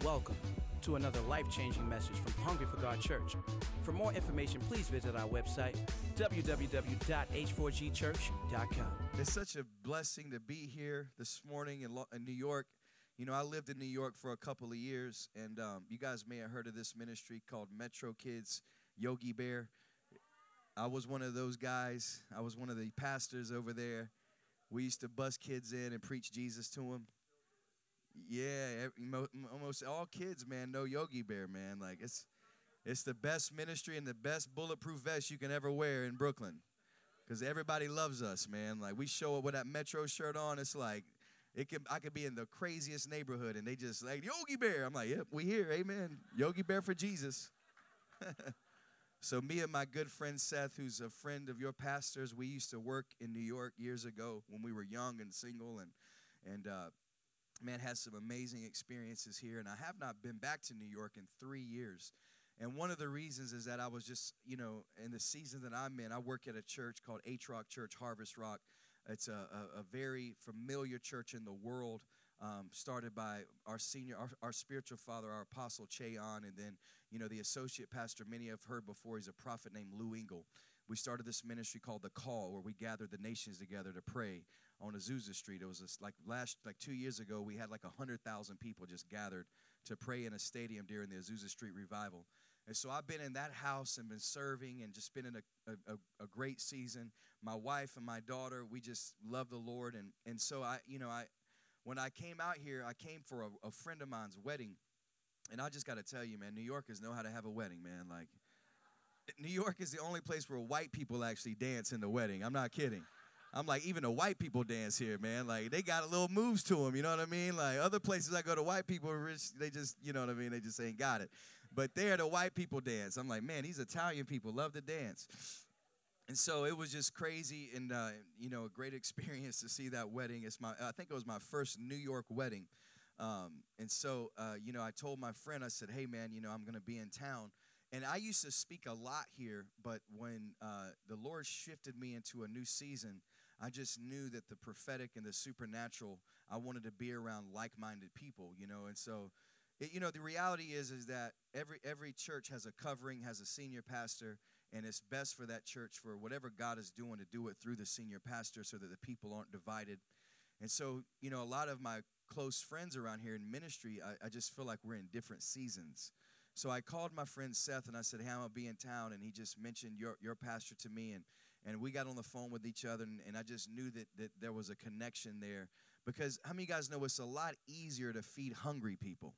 Welcome to another life-changing message from Hungry for God Church. For more information, please visit our website, www.h4gchurch.com. It's such a blessing to be here this morning in New York. You know, I lived in New York for a couple of years, and you guys may have heard of this ministry called Metro Kids Yogi Bear. I was one of those guys. I was one of the pastors over there. We used to bus kids in and preach Jesus to them. Yeah, almost all kids, man, know Yogi Bear, man. Like, it's the best ministry and the best bulletproof vest you can ever wear in Brooklyn, because everybody loves us, man. Like, we show up with that Metro shirt on. It's like, I could be in the craziest neighborhood, and they just like, Yogi Bear. I'm like, yep, we here, amen. Yogi Bear for Jesus. So me and my good friend Seth, who's a friend of your pastors, we used to work in New York years ago when we were young and single, and man, had some amazing experiences here. And I have not been back to New York in 3 years. And one of the reasons is that I was just, you know, in the season that I'm in, I work at a church called H-Rock Church, Harvest Rock. It's a very familiar church in the world, started by our spiritual father, our apostle Cheon, and then, you know, the associate pastor, many have heard before, he's a prophet named Lou Engle. We started this ministry called The Call, where we gathered the nations together to pray on Azusa Street. It was just like 2 years ago, we had like 100,000 people just gathered to pray in a stadium during the Azusa Street revival. And so I've been in that house and been serving and just been in a great season. My wife and my daughter, we just love the Lord. And so when I came out here, I came for a friend of mine's wedding. And I just got to tell you, man, New Yorkers know how to have a wedding, man. Like, New York is the only place where white people actually dance in the wedding. I'm not kidding. I'm like, even the white people dance here, man. Like, they got a little moves to them, you know what I mean? Like, other places I go to, white people, they just, you know what I mean? They just ain't got it. But there, the white people dance. I'm like, man, these Italian people love to dance. And so it was just crazy and, you know, a great experience to see that wedding. I think it was my first New York wedding. And so, you know, I told my friend, I said, hey, man, you know, I'm going to be in town. And I used to speak a lot here, but when the Lord shifted me into a new season, I just knew that the prophetic and the supernatural, I wanted to be around like-minded people, you know. And so, you know, the reality is that every church has a covering, has a senior pastor, and it's best for that church, for whatever God is doing, to do it through the senior pastor so that the people aren't divided. And so, you know, a lot of my close friends around here in ministry, I just feel like we're in different seasons. So I called my friend Seth, and I said, hey, I'm going to be in town. And he just mentioned your pastor to me. And we got on the phone with each other, and I just knew that there was a connection there. Because how many of you guys know it's a lot easier to feed hungry people?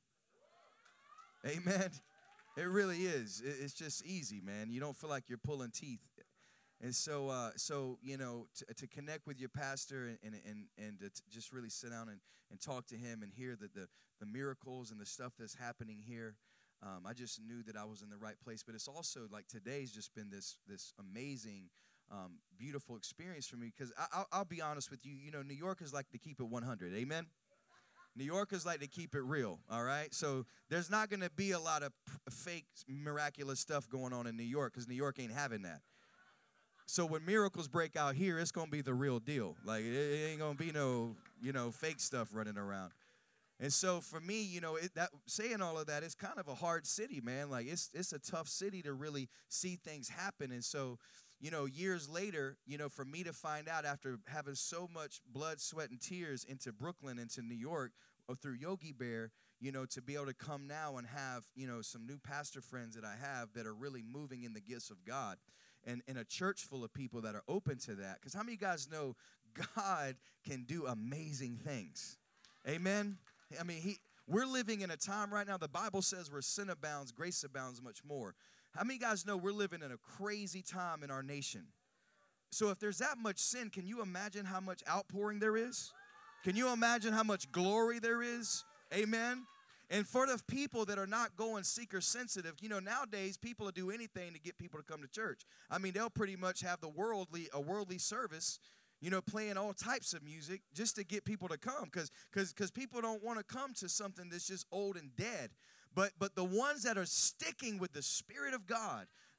Amen? It really is. It's just easy, man. You don't feel like you're pulling teeth. And so you know, to connect with your pastor and to just really sit down and talk to him and hear the miracles and the stuff that's happening here, I just knew that I was in the right place. But it's also like today's just been this amazing, beautiful experience for me, because I'll be honest with you. You know, New Yorkers like to keep it 100. Amen? New Yorkers like to keep it real, all right? So there's not going to be a lot of fake, miraculous stuff going on in New York, because New York ain't having that. So when miracles break out here, it's going to be the real deal. Like, it ain't going to be no, you know, fake stuff running around. And so for me, you know, saying all of that, it's kind of a hard city, man. Like, it's a tough city to really see things happen. And so, you know, years later, you know, for me to find out after having so much blood, sweat, and tears into Brooklyn, into New York, or through Yogi Bear, you know, to be able to come now and have, you know, some new pastor friends that I have that are really moving in the gifts of God, and in a church full of people that are open to that. Because how many of you guys know God can do amazing things? Amen? I mean, we're living in a time right now, the Bible says where sin abounds, grace abounds much more. How many of you guys know we're living in a crazy time in our nation? So if there's that much sin, can you imagine how much outpouring there is? Can you imagine how much glory there is? Amen? And for the people that are not going seeker sensitive, you know, nowadays people will do anything to get people to come to church. I mean, they'll pretty much have a worldly service, you know, playing all types of music just to get people to come, because people don't want to come to something that's just old and dead. But the ones that are sticking with the Spirit of God,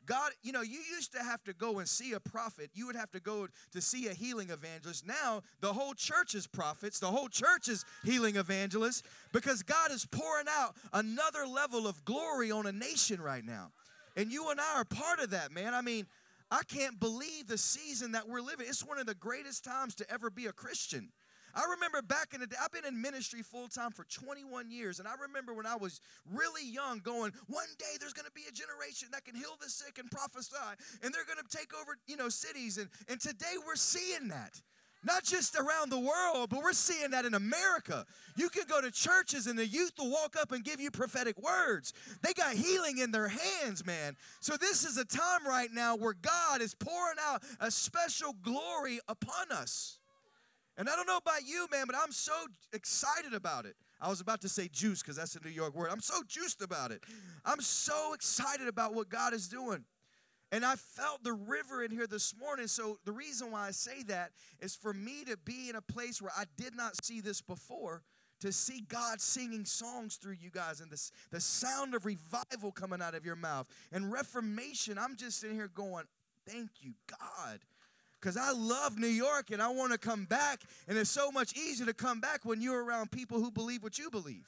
God, you know, you used to have to go and see a prophet. You would have to go to see a healing evangelist. Now, the whole church is prophets. The whole church is healing evangelists because God is pouring out another level of glory on a nation right now. And you and I are part of that, man. I mean, I can't believe the season that we're living. It's one of the greatest times to ever be a Christian. I remember back in the day, I've been in ministry full-time for 21 years, and I remember when I was really young going, one day there's going to be a generation that can heal the sick and prophesy, and they're going to take over, you know, cities. And today we're seeing that. Not just around the world, but we're seeing that in America. You can go to churches and the youth will walk up and give you prophetic words. They got healing in their hands, man. So this is a time right now where God is pouring out a special glory upon us. And I don't know about you, man, but I'm so excited about it. I was about to say juice because that's a New York word. I'm so juiced about it. I'm so excited about what God is doing. And I felt the river in here this morning. So the reason why I say that is for me to be in a place where I did not see this before, to see God singing songs through you guys and the sound of revival coming out of your mouth. And reformation, I'm just in here going, thank you, God. Because I love New York and I want to come back. And it's so much easier to come back when you're around people who believe what you believe.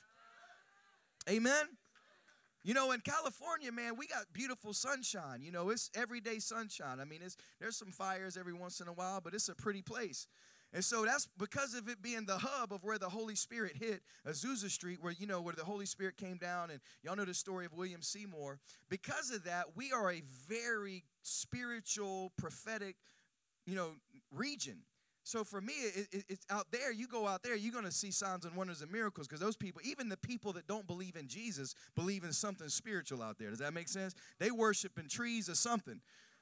Amen? You know, in California, man, we got beautiful sunshine. You know, it's everyday sunshine. I mean, there's some fires every once in a while, but it's a pretty place. And so that's because of it being the hub of where the Holy Spirit hit Azusa Street, where, you know, where the Holy Spirit came down. And y'all know the story of William Seymour. Because of that, we are a very spiritual, prophetic, you know, region. So for me, it's out there. You go out there, you're going to see signs and wonders and miracles because those people, even the people that don't believe in Jesus, believe in something spiritual out there. Does that make sense? They worship in trees or something.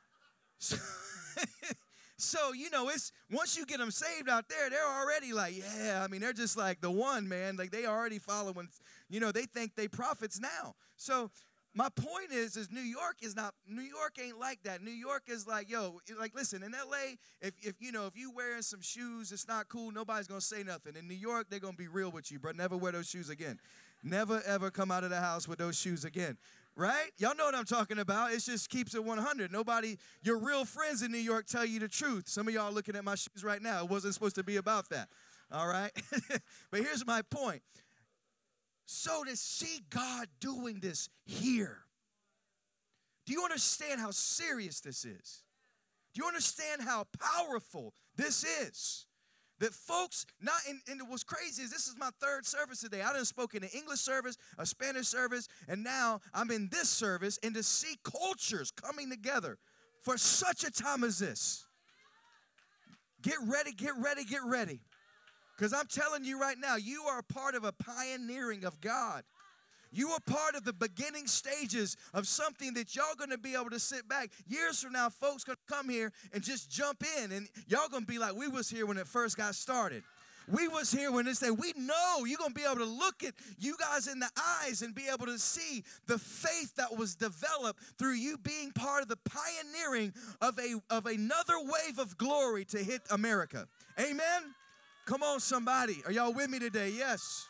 So, you know, it's once you get them saved out there, they're already like, yeah, I mean, they're just like the one, man. Like they already following, you know, they think they prophets now. So my point is New York ain't like that. New York is like, yo, like, listen, in L.A., if you wearing some shoes, it's not cool, nobody's going to say nothing. In New York, they're going to be real with you, bro. Never wear those shoes again. Never, ever come out of the house with those shoes again, right? Y'all know what I'm talking about. It just keeps it 100. Your real friends in New York tell you the truth. Some of y'all looking at my shoes right now. It wasn't supposed to be about that, all right? But here's my point. So to see God doing this here, do you understand how serious this is? Do you understand how powerful this is? That folks, and what's crazy is this is my third service today. I done spoken an English service, a Spanish service, and now I'm in this service, and to see cultures coming together for such a time as this. Get ready, get ready, get ready. Because I'm telling you right now, you are a part of a pioneering of God. You are part of the beginning stages of something that y'all going to be able to sit back. Years from now, folks going to come here and just jump in. And y'all going to be like, we was here when it first got started. We was here when it said, we know you're going to be able to look at you guys in the eyes and be able to see the faith that was developed through you being part of the pioneering of another wave of glory to hit America. Amen? Come on, somebody. Are y'all with me today? Yes.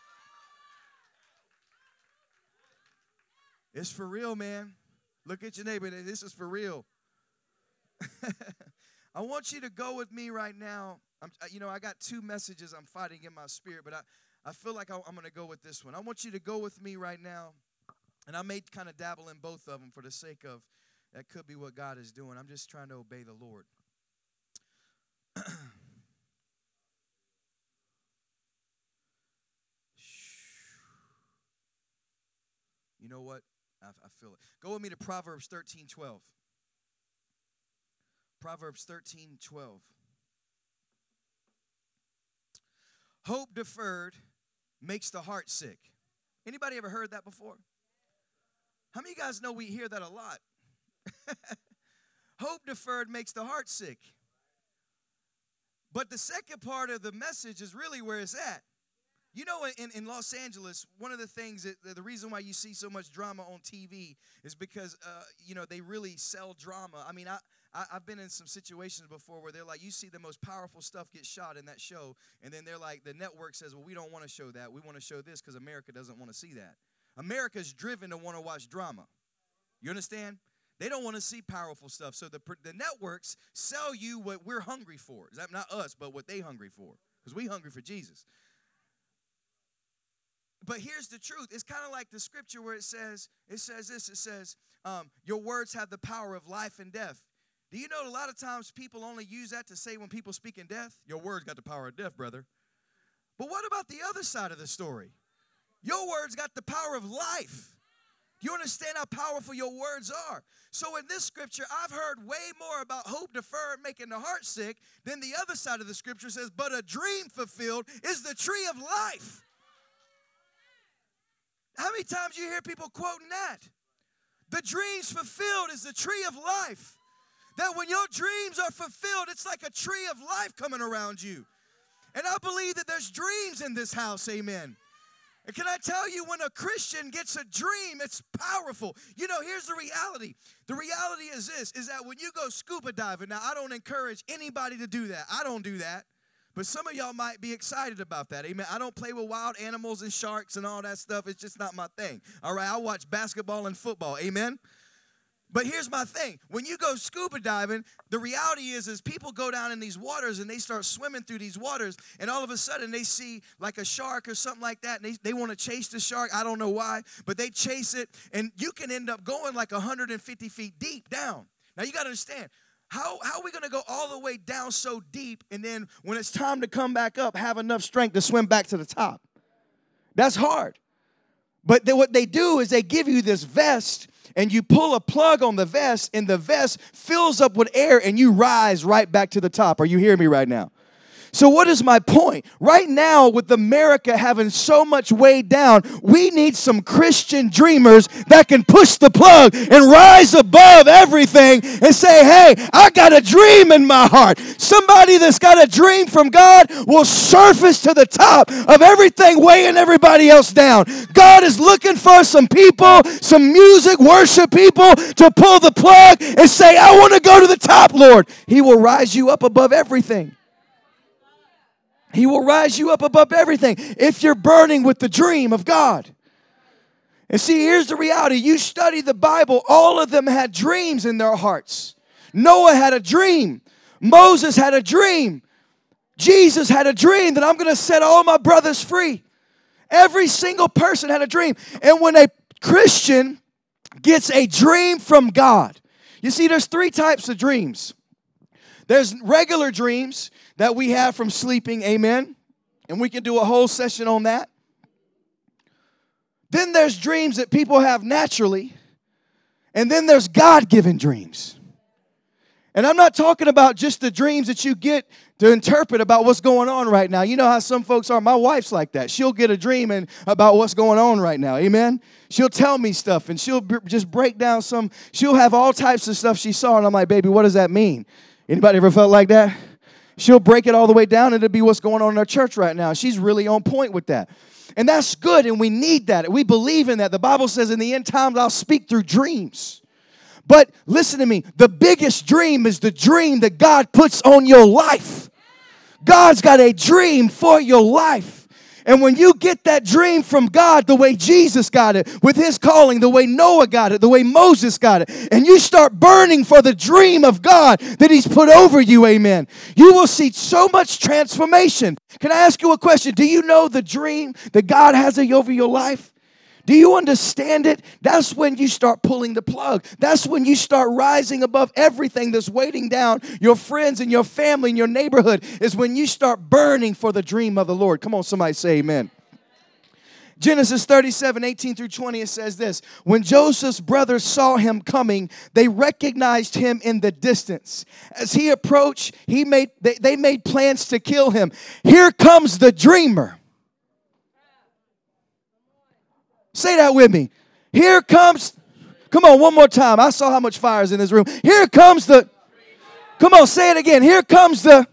It's for real, man. Look at your neighbor. This is for real. I want you to go with me right now. I got two messages I'm fighting in my spirit, but I feel like I'm going to go with this one. I want you to go with me right now, and I may kind of dabble in both of them for the sake of that could be what God is doing. I'm just trying to obey the Lord. You know what? I feel it. Go with me to Proverbs 13:12. Proverbs 13:12. Hope deferred makes the heart sick. Anybody ever heard that before? How many of you guys know we hear that a lot? Hope deferred makes the heart sick. But the second part of the message is really where it's at. You know, in Los Angeles, one of the things, the reason why you see so much drama on TV is because, they really sell drama. I mean, I've been in some situations before where they're like, you see the most powerful stuff get shot in that show, and then they're like, the network says, well, we don't want to show that. We want to show this because America doesn't want to see that. America's driven to want to watch drama. You understand? They don't want to see powerful stuff. So the networks sell you what we're hungry for. Is that not us, but what they hungry for? Because we hungry for Jesus. But here's the truth. It's kind of like the scripture where it says your words have the power of life and death. Do you know a lot of times people only use that to say when people speak in death? Your words got the power of death, brother. But what about the other side of the story? Your words got the power of life. Do you understand how powerful your words are? So in this scripture, I've heard way more about hope deferred making the heart sick than the other side of the scripture says, but a dream fulfilled is the tree of life. How many times you hear people quoting that? The dreams fulfilled is the tree of life. That when your dreams are fulfilled, it's like a tree of life coming around you. And I believe that there's dreams in this house, amen. And can I tell you, when a Christian gets a dream, it's powerful. You know, here's the reality. The reality is this, is that when you go scuba diving, now I don't encourage anybody to do that. I don't do that. But some of y'all might be excited about that, amen. I don't play with wild animals and sharks and all that stuff. It's just not my thing. All right, I watch basketball and football, amen. But here's my thing. When you go scuba diving, the reality is people go down in these waters and they start swimming through these waters, and all of a sudden they see like a shark or something like that, and they want to chase the shark. I don't know why, but they chase it, and you can end up going like 150 feet deep down. Now you got to understand, how are we going to go all the way down so deep, and then when it's time to come back up, have enough strength to swim back to the top? That's hard. But what they do is they give you this vest, and you pull a plug on the vest, and the vest fills up with air, and you rise right back to the top. Are you hearing me right now? So what is my point? Right now, with America having so much weighed down, we need some Christian dreamers that can push the plug and rise above everything and say, hey, I got a dream in my heart. Somebody that's got a dream from God will surface to the top of everything weighing everybody else down. God is looking for some people, some music, worship people to pull the plug and say, I want to go to the top, Lord. He will rise you up above everything. He will rise you up above everything if you're burning with the dream of God. And see, here's the reality. You study the Bible, all of them had dreams in their hearts. Noah had a dream. Moses had a dream. Jesus had a dream that I'm going to set all my brothers free. Every single person had a dream. And when a Christian gets a dream from God, you see, there's three types of dreams. There's regular dreams that we have from sleeping, amen? And we can do a whole session on that. Then there's dreams that people have naturally. And then there's God-given dreams. And I'm not talking about just the dreams that you get to interpret about what's going on right now. You know how some folks are. My wife's like that. She'll get a dream about what's going on right now, amen? She'll tell me stuff, and she'll just break down she'll have all types of stuff she saw, and I'm like, baby, what does that mean? Anybody ever felt like that? She'll break it all the way down, and it'll be what's going on in our church right now. She's really on point with that. And that's good, and we need that. We believe in that. The Bible says in the end times, I'll speak through dreams. But listen to me. The biggest dream is the dream that God puts on your life. God's got a dream for your life. And when you get that dream from God the way Jesus got it, with his calling, the way Noah got it, the way Moses got it, and you start burning for the dream of God that he's put over you, amen, you will see so much transformation. Can I ask you a question? Do you know the dream that God has over your life? Do you understand it? That's when you start pulling the plug. That's when you start rising above everything that's weighting down your friends and your family and your neighborhood, is when you start burning for the dream of the Lord. Come on, somebody say amen. Genesis 37:18-20, it says this. When Joseph's brothers saw him coming, they recognized him in the distance. As he approached, they made plans to kill him. Here comes the dreamer. Say that with me. Here comes, come on, one more time. I saw how much fire is in this room. Here comes the, come on, say it again. Here comes the,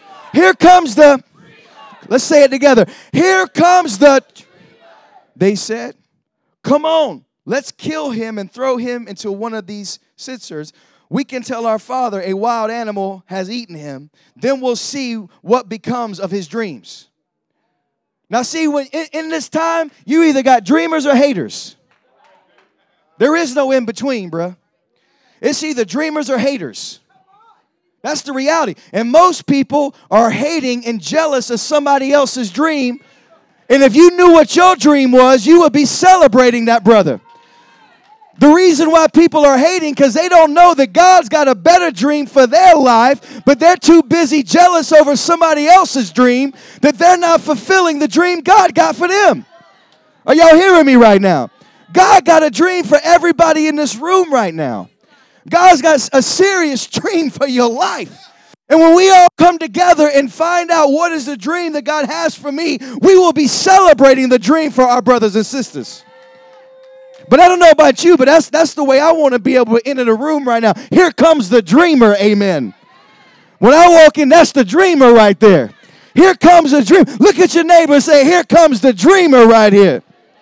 let's say it together. Here comes the, they said, come on, let's kill him and throw him into one of these cisterns. We can tell our father a wild animal has eaten him. Then we'll see what becomes of his dreams. Now see, when in this time, you either got dreamers or haters. There is no in between, bruh. It's either dreamers or haters. That's the reality. And most people are hating and jealous of somebody else's dream. And if you knew what your dream was, you would be celebrating that, brother. The reason why people are hating because they don't know that God's got a better dream for their life, but they're too busy jealous over somebody else's dream that they're not fulfilling the dream God got for them. Are y'all hearing me right now? God got a dream for everybody in this room right now. God's got a serious dream for your life. And when we all come together and find out what is the dream that God has for me, we will be celebrating the dream for our brothers and sisters. But I don't know about you, but that's the way I want to be able to enter the room right now. Here comes the dreamer, amen. When I walk in, that's the dreamer right there. Here comes the dream. Look at your neighbor and say, here comes the dreamer right here.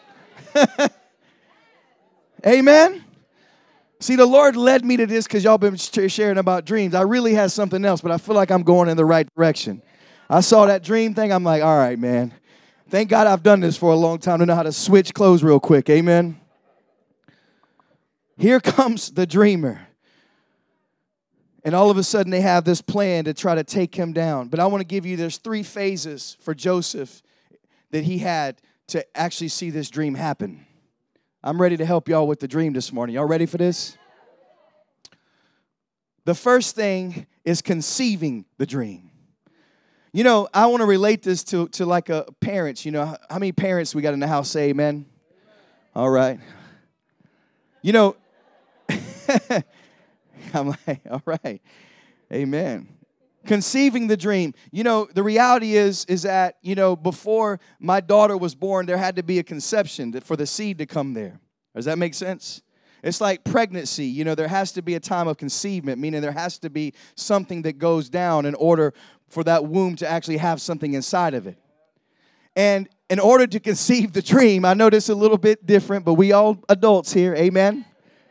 Amen. See, the Lord led me to this because y'all been sharing about dreams. I really had something else, but I feel like I'm going in the right direction. I saw that dream thing. I'm like, all right, man. Thank God I've done this for a long time to know how to switch clothes real quick. Amen. Here comes the dreamer. And all of a sudden they have this plan to try to take him down. But I want to give you, there's 3 phases for Joseph that he had to actually see this dream happen. I'm ready to help y'all with the dream this morning. Y'all ready for this? The first thing is conceiving the dream. You know, I want to relate this to like a parents. You know, how many parents we got in the house? Say amen. All right. You know, I'm like, all right, amen. Conceiving the dream. You know, the reality is that, you know, before my daughter was born, there had to be a conception for the seed to come there. Does that make sense? It's like pregnancy. You know, there has to be a time of conceivement, meaning there has to be something that goes down in order for that womb to actually have something inside of it. And in order to conceive the dream, I know this is a little bit different, but we all adults here, amen?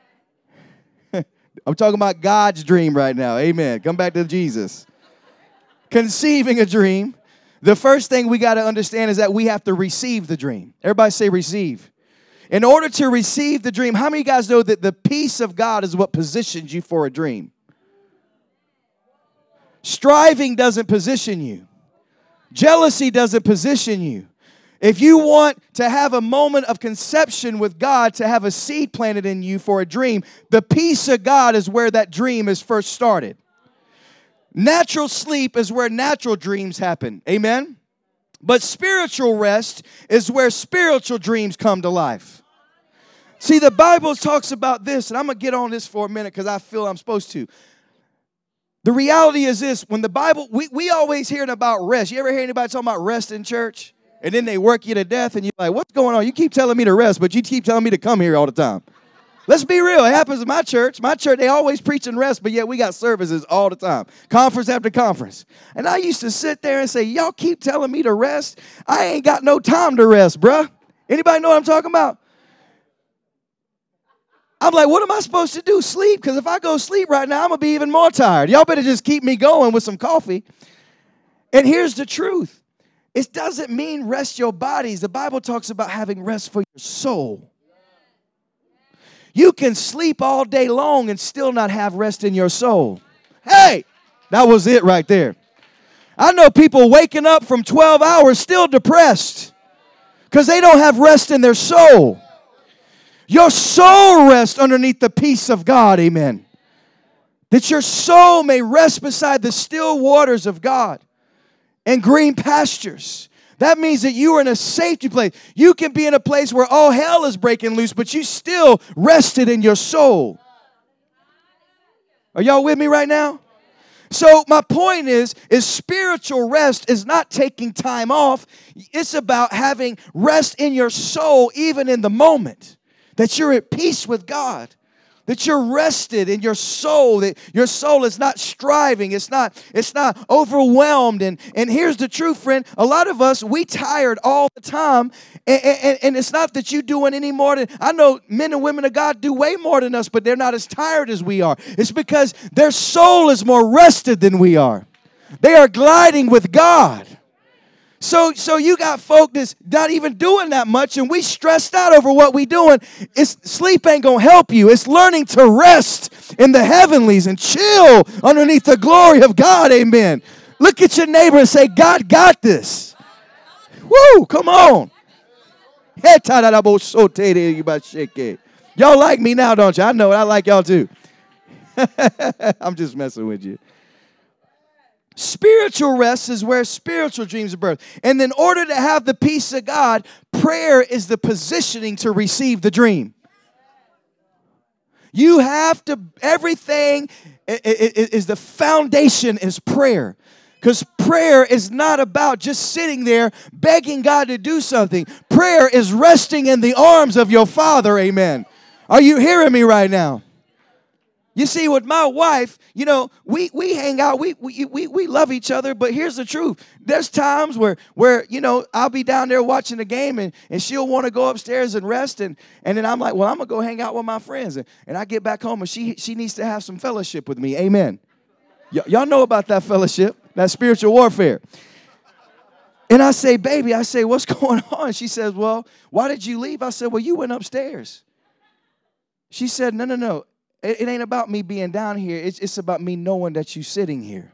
I'm talking about God's dream right now, amen. Come back to Jesus. Conceiving a dream, the first thing we got to understand is that we have to receive the dream. Everybody say receive. In order to receive the dream, how many of you guys know that the peace of God is what positions you for a dream? Striving doesn't position you. Jealousy doesn't position you. If you want to have a moment of conception with God, to have a seed planted in you for a dream, the peace of God is where that dream is first started. Natural sleep is where natural dreams happen. Amen? But spiritual rest is where spiritual dreams come to life. See, the Bible talks about this, and I'm going to get on this for a minute because I feel I'm supposed to. The reality is this, when the Bible, we always hearing about rest. You ever hear anybody talking about rest in church? And then they work you to death, and you're like, what's going on? You keep telling me to rest, but you keep telling me to come here all the time. Let's be real. It happens in my church. My church, they always preach and rest, but yet we got services all the time. Conference after conference. And I used to sit there and say, y'all keep telling me to rest. I ain't got no time to rest, bruh. Anybody know what I'm talking about? I'm like, what am I supposed to do? Sleep? Because if I go sleep right now, I'm going to be even more tired. Y'all better just keep me going with some coffee. And here's the truth. It doesn't mean rest your bodies. The Bible talks about having rest for your soul. You can sleep all day long and still not have rest in your soul. Hey, that was it right there. I know people waking up from 12 hours still depressed because they don't have rest in their soul. Your soul rests underneath the peace of God, amen. That your soul may rest beside the still waters of God and green pastures. That means that you are in a safety place. You can be in a place where all hell is breaking loose, but you still rested in your soul. Are y'all with me right now? So my point is spiritual rest is not taking time off. It's about having rest in your soul even in the moment. That you're at peace with God. That you're rested in your soul, that your soul is not striving, it's not overwhelmed. And here's the truth, friend. A lot of us, we tired all the time. And it's not that you doing any more than, I know men and women of God do way more than us, but they're not as tired as we are. It's because their soul is more rested than we are. They are gliding with God. So you got folk that's not even doing that much, and we stressed out over what we doing. Sleep ain't going to help you. It's learning to rest in the heavenlies and chill underneath the glory of God. Amen. Look at your neighbor and say, God got this. Woo, come on. Y'all like me now, don't you? I know it. I like y'all too. I'm just messing with you. Spiritual rest is where spiritual dreams are birthed. And in order to have the peace of God, prayer is the positioning to receive the dream. You have to, everything is the foundation is prayer. Because prayer is not about just sitting there begging God to do something. Prayer is resting in the arms of your Father, amen. Are you hearing me right now? You see, with my wife, you know, we hang out, we love each other, but here's the truth. There's times where you know, I'll be down there watching the game and she'll want to go upstairs and rest, and then I'm like, well, I'm going to go hang out with my friends. And I get back home and she needs to have some fellowship with me, amen. Y'all know about that fellowship, that spiritual warfare. And I say, baby, what's going on? She says, well, why did you leave? I said, well, you went upstairs. She said, no. It ain't about me being down here. It's about me knowing that you're sitting here.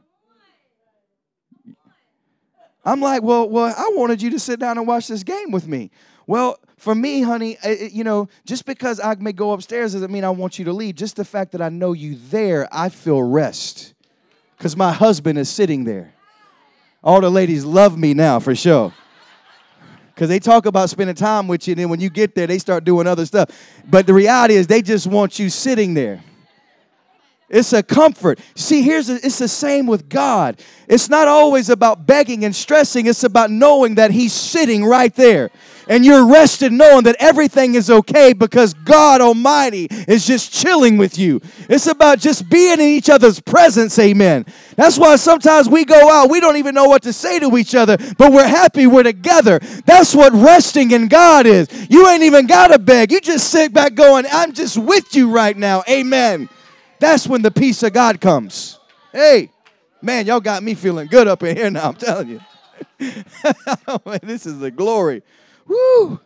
I'm like, well, I wanted you to sit down and watch this game with me. Well, for me, honey, you know, just because I may go upstairs doesn't mean I want you to leave. Just the fact that I know you there, I feel rest. Because my husband is sitting there. All the ladies love me now, for sure. Because they talk about spending time with you, and then when you get there, they start doing other stuff. But the reality is they just want you sitting there. It's a comfort. See, it's the same with God. It's not always about begging and stressing. It's about knowing that He's sitting right there. And you're rested knowing that everything is okay because God Almighty is just chilling with you. It's about just being in each other's presence, amen. That's why sometimes we go out, we don't even know what to say to each other, but we're happy we're together. That's what resting in God is. You ain't even got to beg. You just sit back going, I'm just with you right now, amen. That's when the peace of God comes. Hey, man, y'all got me feeling good up in here now, I'm telling you. This is the glory. Woo!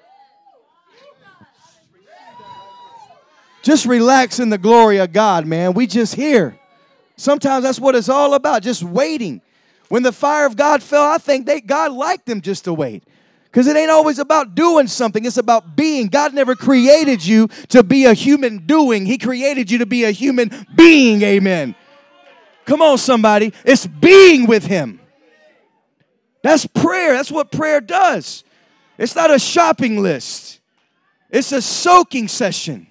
Just relax in the glory of God, man. We just here. Sometimes that's what it's all about, just waiting. When the fire of God fell, I think God liked them just to wait. Because it ain't always about doing something. It's about being. God never created you to be a human doing. He created you to be a human being, amen. Come on, somebody. It's being with Him. That's prayer. That's what prayer does. It's not a shopping list. It's a soaking session.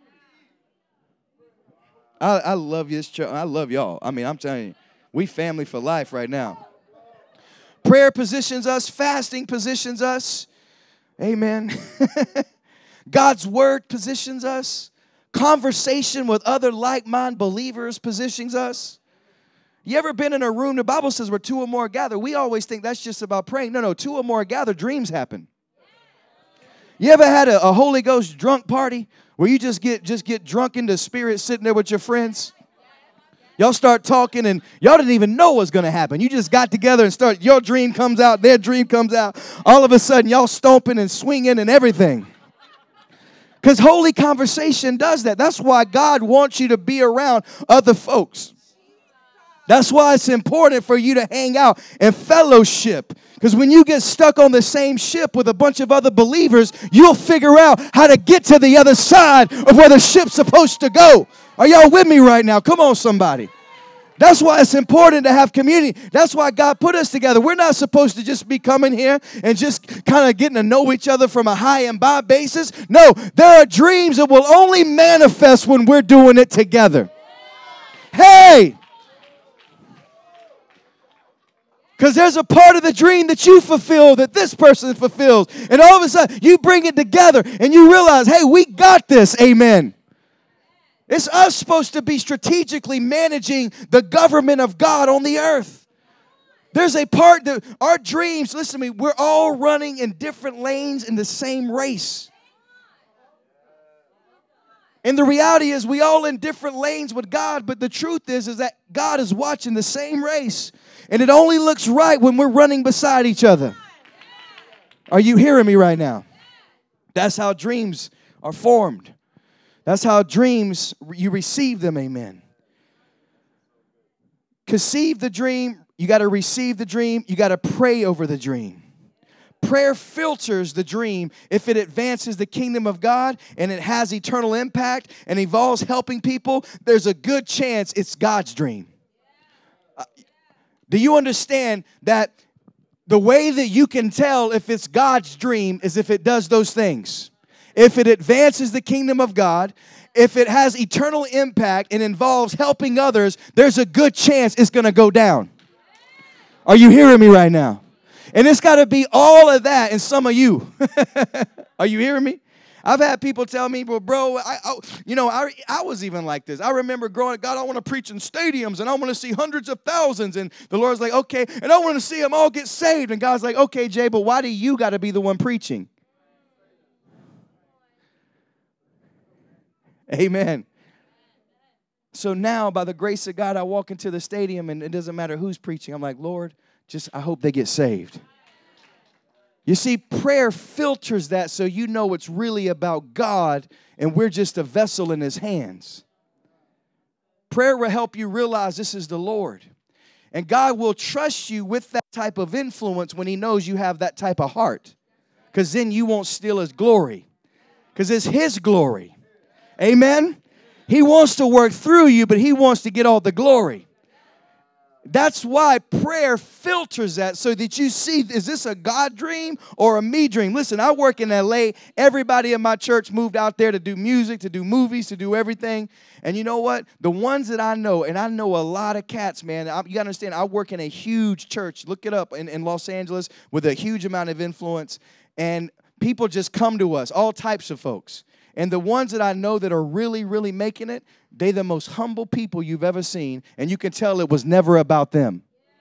I love this church. I love y'all. I mean, I'm telling you, we family for life right now. Prayer positions us. Fasting positions us. Amen. God's word positions us. Conversation with other like-minded believers positions us. You ever been in a room, the Bible says where two or more gather. We always think that's just about praying. No, two or more gather, dreams happen. You ever had a Holy Ghost drunk party where you just get drunk in the spirit sitting there with your friends? Y'all start talking and y'all didn't even know what's going to happen. You just got together and your dream comes out, their dream comes out. All of a sudden, y'all stomping and swinging and everything. Because holy conversation does that. That's why God wants you to be around other folks. That's why it's important for you to hang out and fellowship. Because when you get stuck on the same ship with a bunch of other believers, you'll figure out how to get to the other side of where the ship's supposed to go. Are y'all with me right now? Come on, somebody. That's why it's important to have community. That's why God put us together. We're not supposed to just be coming here and just kind of getting to know each other from a high and by basis. No, there are dreams that will only manifest when we're doing it together. Hey! Because there's a part of the dream that you fulfill that this person fulfills. And all of a sudden, you bring it together and you realize, hey, we got this. Amen. It's us supposed to be strategically managing the government of God on the earth. There's a part that our dreams, listen to me, we're all running in different lanes in the same race. And the reality is we all in different lanes with God, but the truth is that God is watching the same race. And it only looks right when we're running beside each other. Are you hearing me right now? That's how dreams are formed. That's how dreams, you receive them, amen. Conceive the dream, you got to receive the dream, you got to pray over the dream. Prayer filters the dream if it advances the kingdom of God and it has eternal impact and involves helping people. There's a good chance it's God's dream. Do you understand that the way that you can tell if it's God's dream is if it does those things? If it advances the kingdom of God, if it has eternal impact and involves helping others, there's a good chance it's going to go down. Are you hearing me right now? And it's got to be all of that in some of you. Are you hearing me? I've had people tell me, well, bro, I was even like this. I remember growing up, God, I want to preach in stadiums, and I want to see hundreds of thousands. And the Lord's like, okay, and I want to see them all get saved. And God's like, okay, Jay, but why do you got to be the one preaching? Amen. So now, by the grace of God, I walk into the stadium, and it doesn't matter who's preaching. I'm like, Lord, I hope they get saved. You see, prayer filters that so you know it's really about God and we're just a vessel in His hands. Prayer will help you realize this is the Lord. And God will trust you with that type of influence when He knows you have that type of heart. Because then you won't steal His glory. Because it's His glory. Amen? He wants to work through you, but He wants to get all the glory. That's why prayer filters that so that you see, is this a God dream or a me dream? Listen, I work in L.A. Everybody in my church moved out there to do music, to do movies, to do everything. And you know what? The ones that I know, and I know a lot of cats, man. You got to understand, I work in a huge church. Look it up in Los Angeles with a huge amount of influence. And people just come to us, all types of folks. And the ones that I know that are really, really making it, they're the most humble people you've ever seen. And you can tell it was never about them.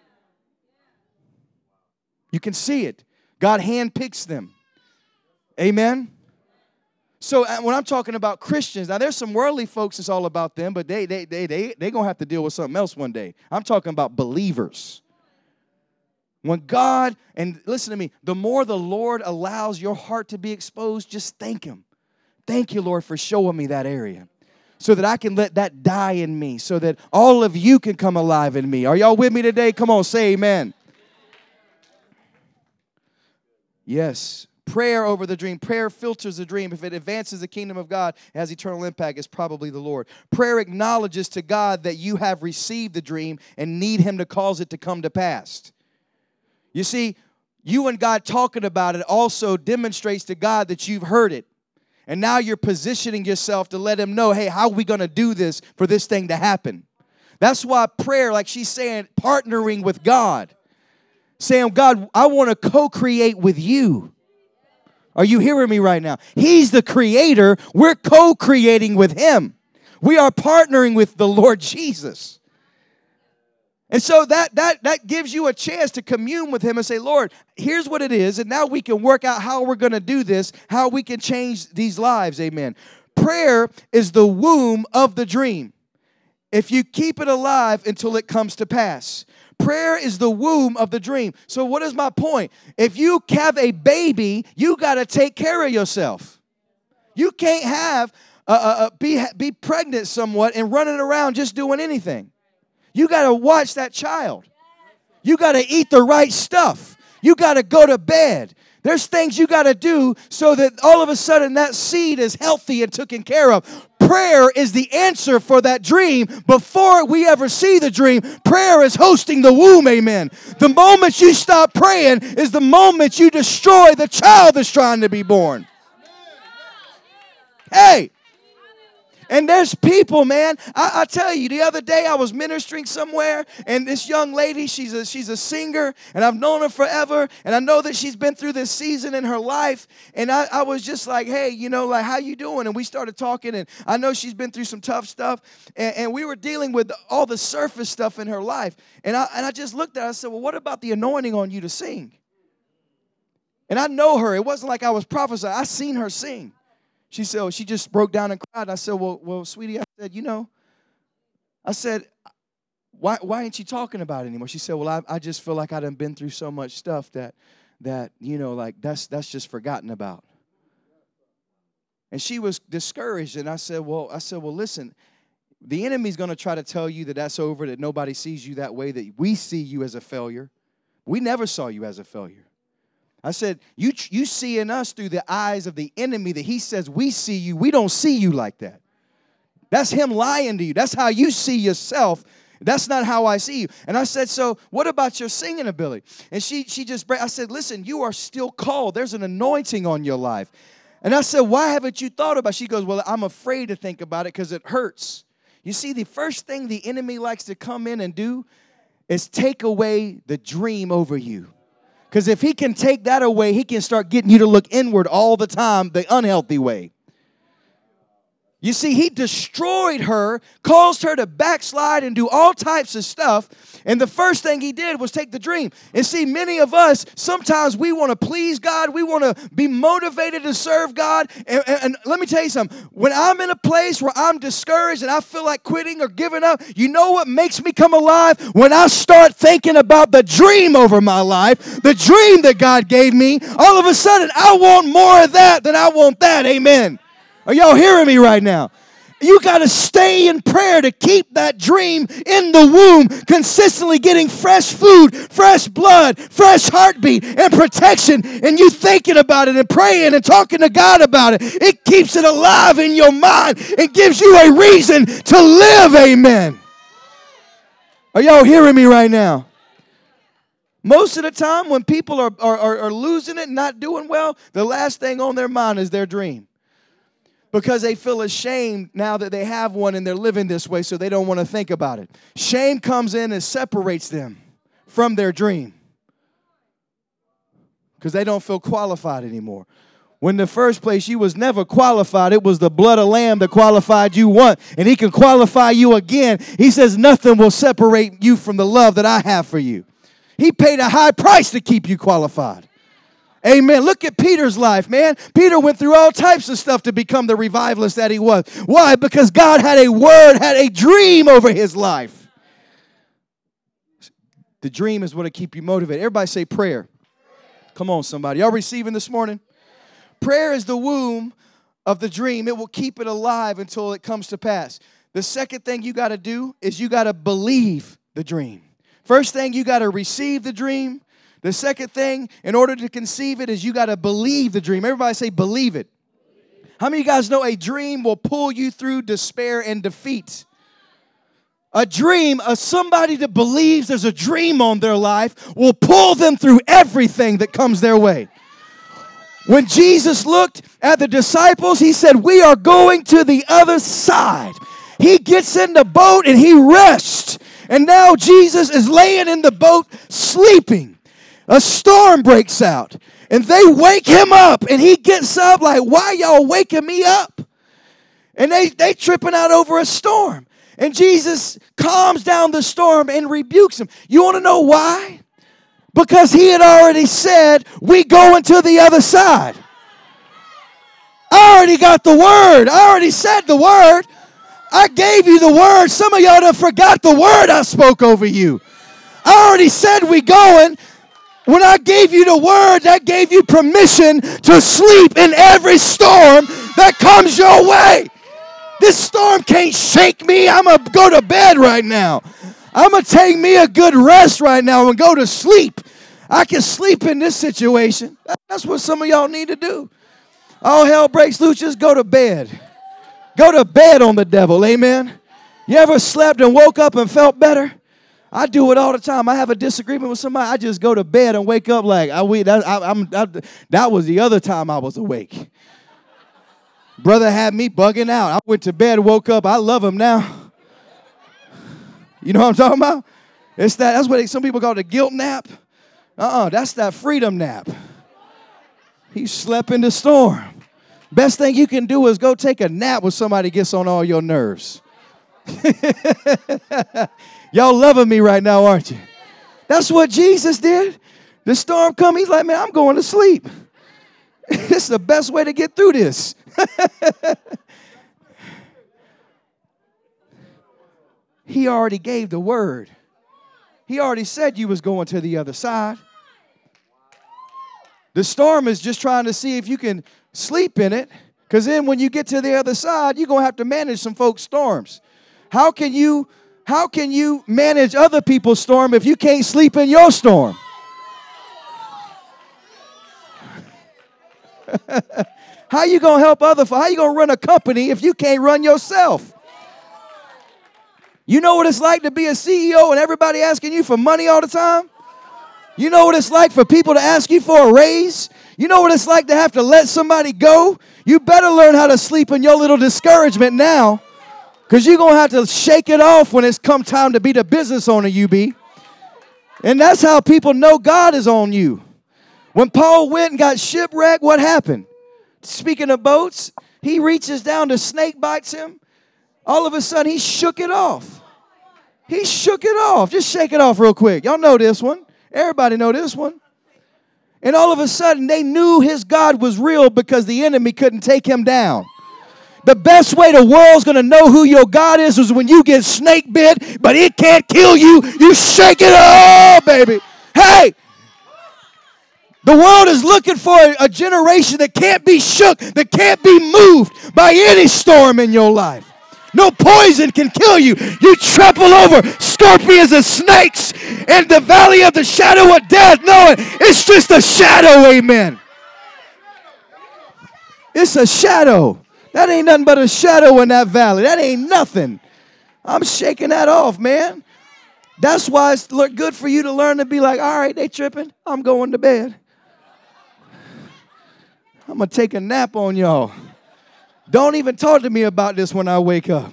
You can see it. God handpicks them. Amen? So when I'm talking about Christians, now there's some worldly folks that's all about them, but they going to have to deal with something else one day. I'm talking about believers. When God, and listen to me, the more the Lord allows your heart to be exposed, just thank Him. Thank you, Lord, for showing me that area so that I can let that die in me so that all of you can come alive in me. Are y'all with me today? Come on, say amen. Yes. Prayer over the dream. Prayer filters the dream. If it advances the kingdom of God, it has eternal impact, it's probably the Lord. Prayer acknowledges to God that you have received the dream and need Him to cause it to come to pass. You see, you and God talking about it also demonstrates to God that you've heard it. And now you're positioning yourself to let Him know, hey, how are we going to do this for this thing to happen? That's why prayer, like she's saying, partnering with God. Saying, God, I want to co-create with you. Are you hearing me right now? He's the creator. We're co-creating with Him. We are partnering with the Lord Jesus. And so that gives you a chance to commune with Him and say, Lord, here's what it is. And now we can work out how we're going to do this, how we can change these lives. Amen. Prayer is the womb of the dream. If you keep it alive until it comes to pass. Prayer is the womb of the dream. So what is my point? If you have a baby, you got to take care of yourself. You can't have be pregnant somewhat and running around just doing anything. You got to watch that child. You got to eat the right stuff. You got to go to bed. There's things you got to do so that all of a sudden that seed is healthy and taken care of. Prayer is the answer for that dream. Before we ever see the dream, prayer is hosting the womb, amen. The moment you stop praying is the moment you destroy the child that's trying to be born. Hey! And there's people, man. I tell you, the other day I was ministering somewhere, and this young lady, she's a singer, and I've known her forever, and I know that she's been through this season in her life, and I was just like, hey, like, how you doing? And we started talking, and I know she's been through some tough stuff, and we were dealing with all the surface stuff in her life, and I just looked at her, I said, well, what about the anointing on you to sing? And I know her. It wasn't like I was prophesying. I seen her sing. She said, she just broke down and cried. I said, well, sweetie, I said, why ain't you talking about it anymore? She said, well, I just feel like I done been through so much stuff that like that's just forgotten about. And she was discouraged. And I said, well, listen, the enemy's going to try to tell you that that's over, that nobody sees you that way, that we see you as a failure. We never saw you as a failure. I said, you see in us through the eyes of the enemy that he says we see you. We don't see you like that. That's him lying to you. That's how you see yourself. That's not how I see you. And I said, so what about your singing ability? And I said, listen, you are still called. There's an anointing on your life. And I said, why haven't you thought about it? She goes, well, I'm afraid to think about it because it hurts. You see, the first thing the enemy likes to come in and do is take away the dream over you. Because if he can take that away, he can start getting you to look inward all the time, the unhealthy way. You see, he destroyed her, caused her to backslide and do all types of stuff. And the first thing he did was take the dream. And see, many of us, sometimes we want to please God. We want to be motivated to serve God. And let me tell you something. When I'm in a place where I'm discouraged and I feel like quitting or giving up, you know what makes me come alive? When I start thinking about the dream over my life, the dream that God gave me, all of a sudden I want more of that than I want that. Amen. Are y'all hearing me right now? You got to stay in prayer to keep that dream in the womb, consistently getting fresh food, fresh blood, fresh heartbeat, and protection. And you thinking about it and praying and talking to God about it. It keeps it alive in your mind and gives you a reason to live. Amen. Are y'all hearing me right now? Most of the time when people are losing it and not doing well, the last thing on their mind is their dream. Because they feel ashamed now that they have one and they're living this way, so they don't want to think about it. Shame comes in and separates them from their dream. Because they don't feel qualified anymore. When in the first place you was never qualified, it was the blood of lamb that qualified you once. And he can qualify you again. He says nothing will separate you from the love that I have for you. He paid a high price to keep you qualified. Amen. Look at Peter's life, man. Peter went through all types of stuff to become the revivalist that he was. Why? Because God had a word, had a dream over his life. The dream is what will keep you motivated. Everybody say prayer. Come on, somebody. Y'all receiving this morning? Prayer is the womb of the dream. It will keep it alive until it comes to pass. The second thing you got to do is you got to believe the dream. First thing, you got to receive the dream. The second thing, in order to conceive it, is you got to believe the dream. Everybody say, believe it. How many of you guys know a dream will pull you through despair and defeat? A dream, somebody that believes there's a dream on their life will pull them through everything that comes their way. When Jesus looked at the disciples, he said, we are going to the other side. He gets in the boat and he rests. And now Jesus is laying in the boat sleeping. A storm breaks out, and they wake him up, and he gets up like, why y'all waking me up? And they tripping out over a storm. And Jesus calms down the storm and rebukes him. You want to know why? Because he had already said, we going to the other side. I already got the word. I already said the word. I gave you the word. Some of y'all done forgot the word I spoke over you. I already said we going. When I gave you the word, that gave you permission to sleep in every storm that comes your way. This storm can't shake me. I'm going to go to bed right now. I'm going to take me a good rest right now and go to sleep. I can sleep in this situation. That's what some of y'all need to do. All hell breaks loose, just go to bed. Go to bed on the devil, amen? You ever slept and woke up and felt better? I do it all the time. I have a disagreement with somebody. I just go to bed and wake up like, that was the other time I was awake. Brother had me bugging out. I went to bed, woke up. I love him now. You know what I'm talking about? That's what some people call the guilt nap. That's that freedom nap. He slept in the storm. Best thing you can do is go take a nap when somebody gets on all your nerves. Y'all loving me right now, aren't you? That's what Jesus did. The storm come, he's like, man, I'm going to sleep. This is the best way to get through this. He already gave the word. He already said you was going to the other side. The storm is just trying to see if you can sleep in it, because then when you get to the other side, you're going to have to manage some folks' storms. How can you manage other people's storm if you can't sleep in your storm? How you going to help how you going to run a company if you can't run yourself? You know what it's like to be a CEO and everybody asking you for money all the time? You know what it's like for people to ask you for a raise? You know what it's like to have to let somebody go? You better learn how to sleep in your little discouragement now, because you're going to have to shake it off when it's come time to be the business owner you be. And that's how people know God is on you. When Paul went and got shipwrecked, what happened? Speaking of boats, he reaches down, the snake bites him. All of a sudden, he shook it off. He shook it off. Just shake it off real quick. Y'all know this one. Everybody know this one. And all of a sudden, they knew his God was real because the enemy couldn't take him down. The best way the world's going to know who your God is when you get snake bit, but it can't kill you. You shake it off, baby. Hey! The world is looking for a generation that can't be shook, that can't be moved by any storm in your life. No poison can kill you. You trample over scorpions and snakes in the valley of the shadow of death, knowing it's just a shadow, amen. It's a shadow. That ain't nothing but a shadow in that valley. That ain't nothing. I'm shaking that off, man. That's why it's good for you to learn to be like, all right, they tripping. I'm going to bed. I'm going to take a nap on y'all. Don't even talk to me about this when I wake up.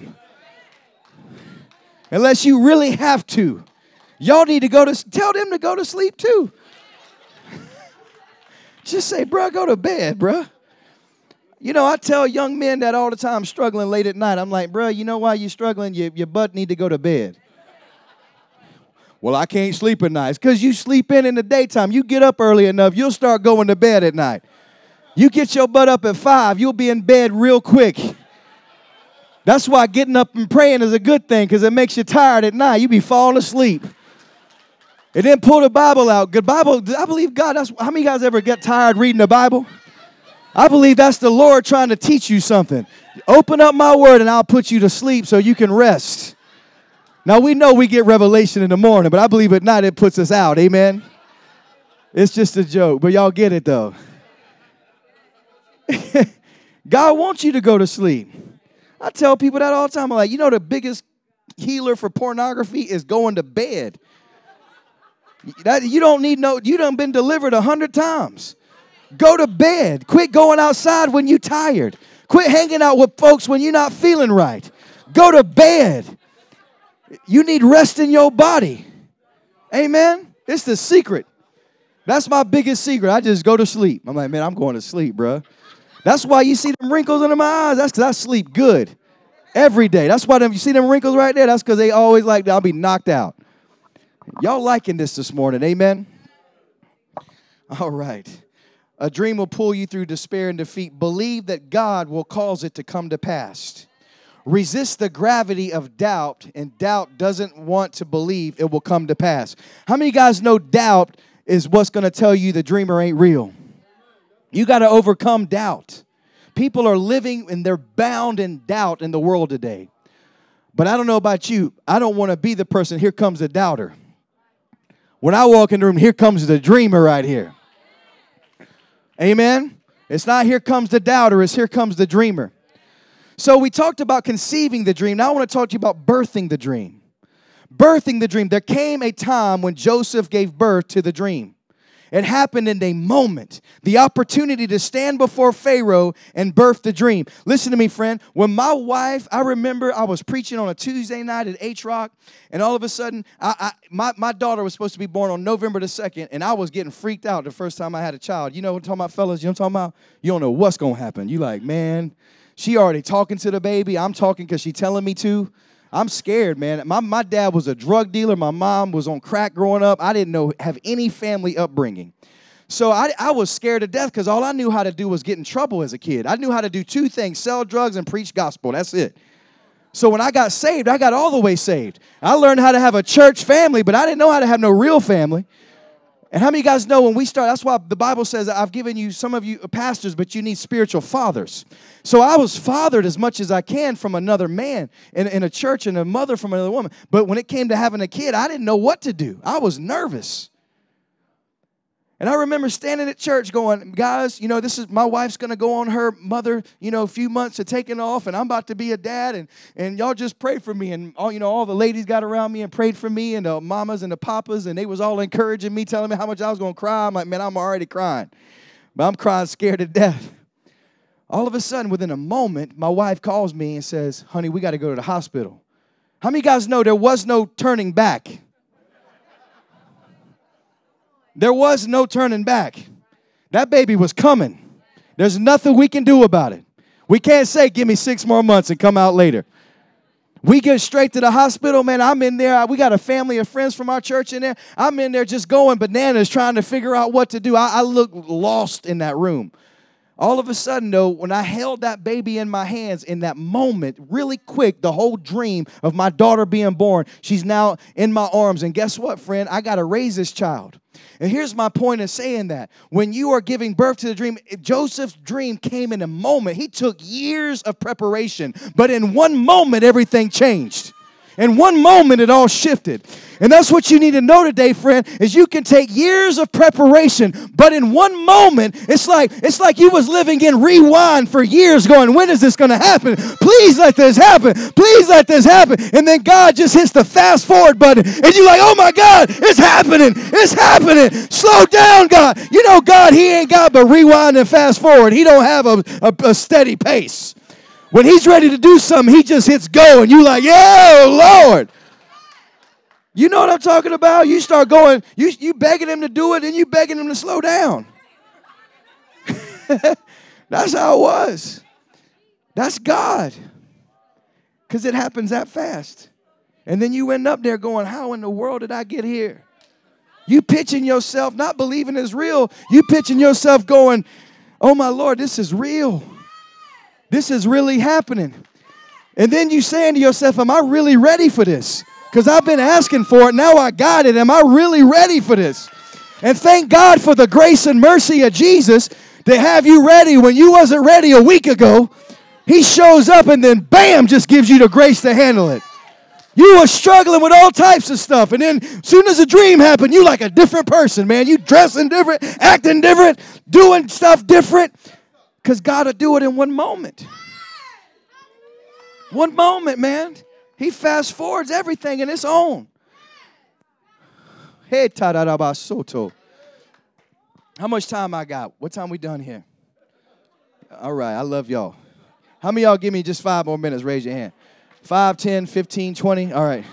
Unless you really have to. Y'all need to tell them to go to sleep too. Just say, bro, go to bed, bro. You know, I tell young men that all the time, struggling late at night. I'm like, bro, you know why you're struggling? Your butt need to go to bed. Well, I can't sleep at night. It's because you sleep in the daytime. You get up early enough, you'll start going to bed at night. You get your butt up at 5, you'll be in bed real quick. That's why getting up and praying is a good thing, because it makes you tired at night. You be falling asleep. And then pull the Bible out. Good Bible, I believe God, how many guys ever get tired reading the Bible? I believe that's the Lord trying to teach you something. Open up my word and I'll put you to sleep so you can rest. Now we know we get revelation in the morning, but I believe at night it puts us out. Amen? It's just a joke, but y'all get it though. God wants you to go to sleep. I tell people that all the time. I'm like, you know, the biggest healer for pornography is going to bed. You done been delivered 100 times. Go to bed. Quit going outside when you're tired. Quit hanging out with folks when you're not feeling right. Go to bed. You need rest in your body. Amen? It's the secret. That's my biggest secret. I just go to sleep. I'm like, man, I'm going to sleep, bro. That's why you see them wrinkles under my eyes. That's because I sleep good every day. That's why you see them wrinkles right there. That's because they always like, I'll be knocked out. Y'all liking this morning, amen? All right. A dream will pull you through despair and defeat. Believe that God will cause it to come to pass. Resist the gravity of doubt, and doubt doesn't want to believe it will come to pass. How many of you guys know doubt is what's going to tell you the dreamer ain't real? You got to overcome doubt. People are living and they're bound in doubt in the world today. But I don't know about you. I don't want to be the person, here comes the doubter. When I walk in the room, here comes the dreamer right here. Amen? It's not here comes the doubter, it's here comes the dreamer. So we talked about conceiving the dream. Now I want to talk to you about birthing the dream. Birthing the dream. There came a time when Joseph gave birth to the dream. It happened in a moment. The opportunity to stand before Pharaoh and birth the dream. Listen to me, friend. When my wife, I remember I was preaching on a Tuesday night at H-Rock, and all of a sudden, my daughter was supposed to be born on November the 2nd, and I was getting freaked out the first time I had a child. You know what I'm talking about, fellas? You know what I'm talking about? You don't know what's going to happen. You like, man, she already talking to the baby. I'm talking because she telling me to. I'm scared, man. My dad was a drug dealer. My mom was on crack growing up. I didn't have any family upbringing. So I was scared to death because all I knew how to do was get in trouble as a kid. I knew how to do two things, sell drugs and preach gospel. That's it. So when I got saved, I got all the way saved. I learned how to have a church family, but I didn't know how to have no real family. And how many of you guys know when we start, that's why the Bible says, I've given you, some of you pastors, but you need spiritual fathers. So I was fathered as much as I can from another man in a church and a mother from another woman. But when it came to having a kid, I didn't know what to do. I was nervous. And I remember standing at church going, guys, this is, my wife's going to go on her mother, a few months of taking off, and I'm about to be a dad, and y'all just pray for me. And all the ladies got around me and prayed for me, and the mamas and the papas, and they was all encouraging me, telling me how much I was going to cry. I'm like, man, I'm already crying. But I'm crying scared to death. All of a sudden, within a moment, my wife calls me and says, honey, we got to go to the hospital. How many of you guys know there was no turning back? There was no turning back. That baby was coming. There's nothing we can do about it. We can't say, give me 6 more months and come out later. We get straight to the hospital, man. I'm in there. We got a family of friends from our church in there. I'm in there just going bananas trying to figure out what to do. I look lost in that room. All of a sudden, though, when I held that baby in my hands in that moment, really quick, the whole dream of my daughter being born, she's now in my arms. And guess what, friend? I got to raise this child. And here's my point of saying that. When you are giving birth to the dream, Joseph's dream came in a moment. He took years of preparation, but in one moment, everything changed. In one moment, it all shifted. And that's what you need to know today, friend, is you can take years of preparation, but in one moment, it's like you was living in rewind for years going, when is this going to happen? Please let this happen. Please let this happen. And then God just hits the fast forward button, and you're like, oh my God, it's happening. It's happening. Slow down, God. God, he ain't got but rewind and fast forward. He don't have a steady pace. When he's ready to do something, he just hits go, and you like, yeah, Lord. You know what I'm talking about? You start going, you begging him to do it, and you begging him to slow down. That's how it was. That's God. Because it happens that fast. And then you end up there going, how in the world did I get here? You pitching yourself, not believing it's real. You pitching yourself going, oh my Lord, this is real. This is really happening. And then you saying to yourself, am I really ready for this? Because I've been asking for it. Now I got it. Am I really ready for this? And thank God for the grace and mercy of Jesus to have you ready when you wasn't ready a week ago. He shows up and then bam, just gives you the grace to handle it. You were struggling with all types of stuff. And then as soon as a dream happened, you like a different person, man. You dressing different, acting different, doing stuff different. Because God will do it in one moment. One moment, man. He fast forwards everything in its own. Hey, tadarabasoto. How much time I got? What time we done here? All right, I love y'all. How many of y'all give me just 5 more minutes? Raise your hand. 5, 10, 15, 20. All right.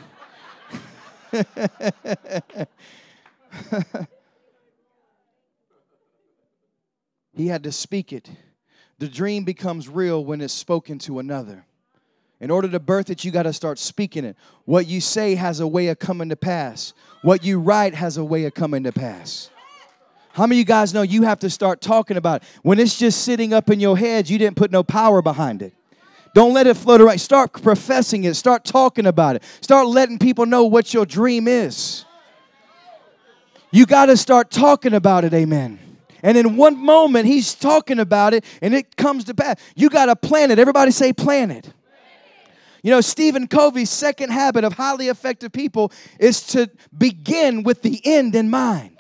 He had to speak it. The dream becomes real when it's spoken to another. In order to birth it, you got to start speaking it. What you say has a way of coming to pass. What you write has a way of coming to pass. How many of you guys know you have to start talking about it? When it's just sitting up in your head, you didn't put no power behind it. Don't let it float around. Start professing it. Start talking about it. Start letting people know what your dream is. You got to start talking about it, amen. And in one moment, he's talking about it, and it comes to pass. You got to plan it. Everybody say plan it. Stephen Covey's second habit of highly effective people is to begin with the end in mind.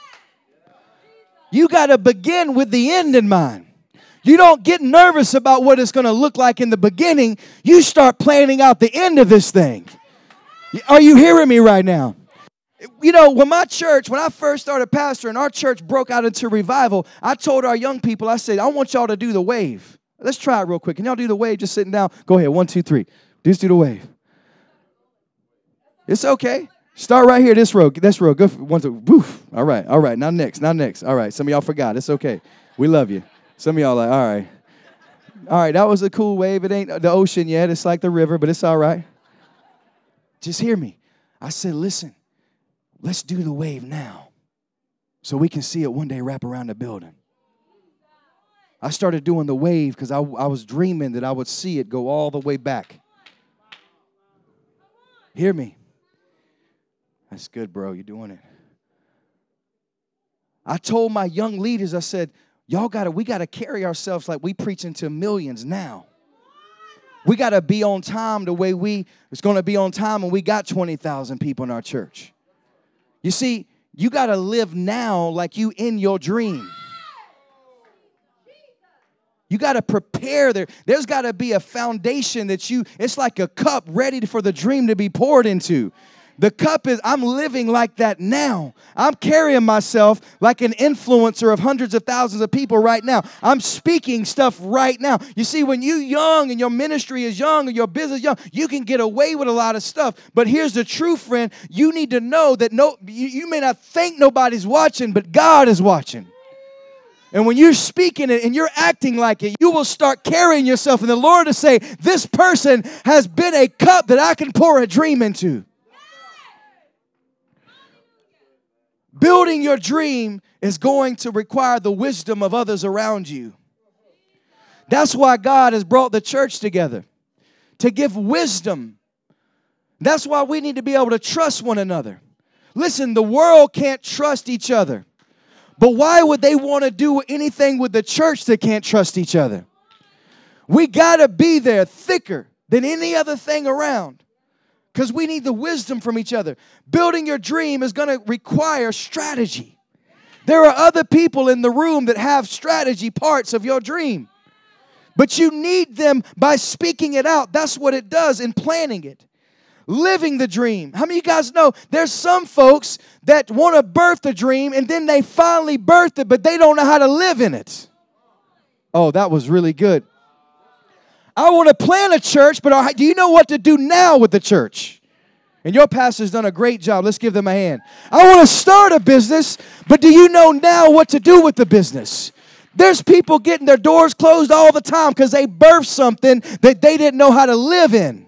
You got to begin with the end in mind. You don't get nervous about what it's going to look like in the beginning. You start planning out the end of this thing. Are you hearing me right now? When I first started pastoring, our church broke out into revival. I told our young people, I said, I want y'all to do the wave. Let's try it real quick. Can y'all do the wave just sitting down? Go ahead. 1, 2, 3. Just do the wave. It's okay. Start right here. This row. Good. 1, 2. Woof. All right. Now next. All right. Some of y'all forgot. It's okay. We love you. Some of y'all like, all right. All right. That was a cool wave. It ain't the ocean yet. It's like the river, but it's all right. Just hear me. I said, listen. Let's do the wave now. so we can see it one day wrap around the building. I started doing the wave because I was dreaming that I would see it go all the way back. Hear me. That's good, bro. You're doing it. I told my young leaders, I said, we got to carry ourselves like we preaching to millions now. We got to be on time the way it's going to be on time when we got 20,000 people in our church. You see, you got to live now like you in your dream. You got to prepare there. There's got to be a foundation that it's like a cup ready for the dream to be poured into. The cup is, I'm living like that now. I'm carrying myself like an influencer of hundreds of thousands of people right now. I'm speaking stuff right now. You see, when you're young and your ministry is young and your business is young, you can get away with a lot of stuff. But here's the truth, friend. You need to know that you may not think nobody's watching, but God is watching. And when you're speaking it and you're acting like it, you will start carrying yourself. And the Lord will say, this person has been a cup that I can pour a dream into. Building your dream is going to require the wisdom of others around you. That's why God has brought the church together, to give wisdom. That's why we need to be able to trust one another. Listen, the world can't trust each other. But why would they want to do anything with the church that can't trust each other? We got to be there thicker than any other thing around. Because we need the wisdom from each other. Building your dream is going to require strategy. There are other people in the room that have strategy parts of your dream. But you need them by speaking it out. That's what it does in planning it. Living the dream. How many of you guys know there's some folks that want to birth the dream and then they finally birth it, but they don't know how to live in it? Oh, that was really good. I want to plant a church, but do you know what to do now with the church? And your pastor's done a great job. Let's give them a hand. I want to start a business, but do you know now what to do with the business? There's people getting their doors closed all the time because they birthed something that they didn't know how to live in.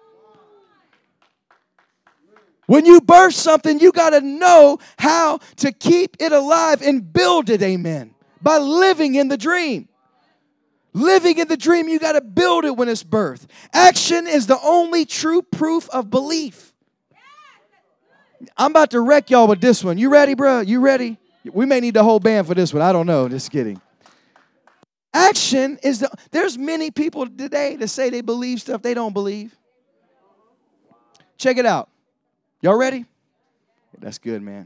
When you birth something, you got to know how to keep it alive and build it, amen, by living in the dream. Living in the dream, you got to build it when it's birthed. Action is the only true proof of belief. I'm about to wreck y'all with this one. You ready, bro? You ready? We may need the whole band for this one. I don't know. Just kidding. Action is there's many people today that say they believe stuff they don't believe. Check it out. Y'all ready? That's good, man.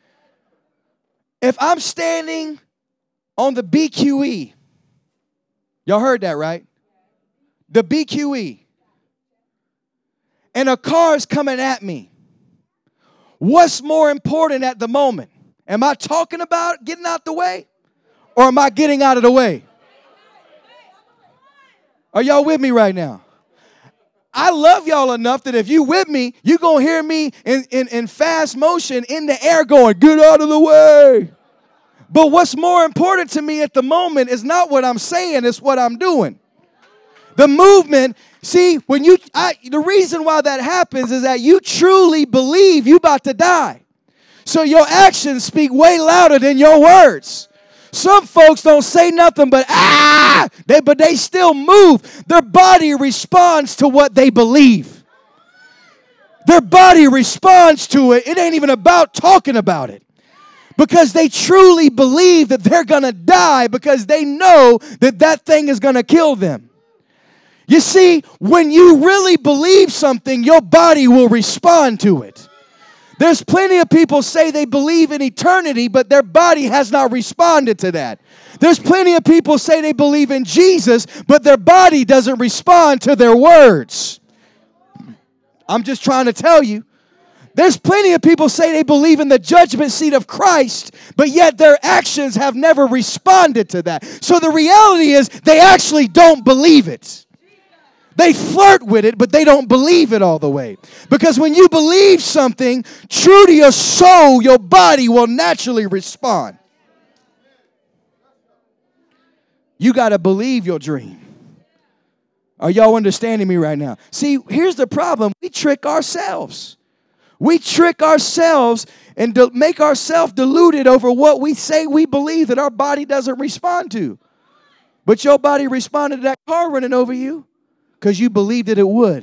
If I'm standing on the BQE, y'all heard that, right? The BQE. And a car is coming at me. What's more important at the moment? Am I talking about getting out the way? Or am I getting out of the way? Are y'all with me right now? I love y'all enough that if you with me, you're going to hear me in fast motion in the air going, get out of the way. But what's more important to me at the moment is not what I'm saying, it's what I'm doing. The movement, see, the reason why that happens is that you truly believe you're about to die. So your actions speak way louder than your words. Some folks don't say nothing but but they still move. Their body responds to what they believe. Their body responds to it. It ain't even about talking about it. Because they truly believe that they're going to die because they know that thing is going to kill them. You see, when you really believe something, your body will respond to it. There's plenty of people say they believe in eternity, but their body has not responded to that. There's plenty of people say they believe in Jesus, but their body doesn't respond to their words. I'm just trying to tell you. There's plenty of people say they believe in the judgment seat of Christ, but yet their actions have never responded to that. So the reality is they actually don't believe it. They flirt with it, but they don't believe it all the way. Because when you believe something true to your soul, your body will naturally respond. You got to believe your dream. Are y'all understanding me right now? See, here's the problem. We trick ourselves. We trick ourselves and make ourselves deluded over what we say we believe that our body doesn't respond to. But your body responded to that car running over you because you believed that it would.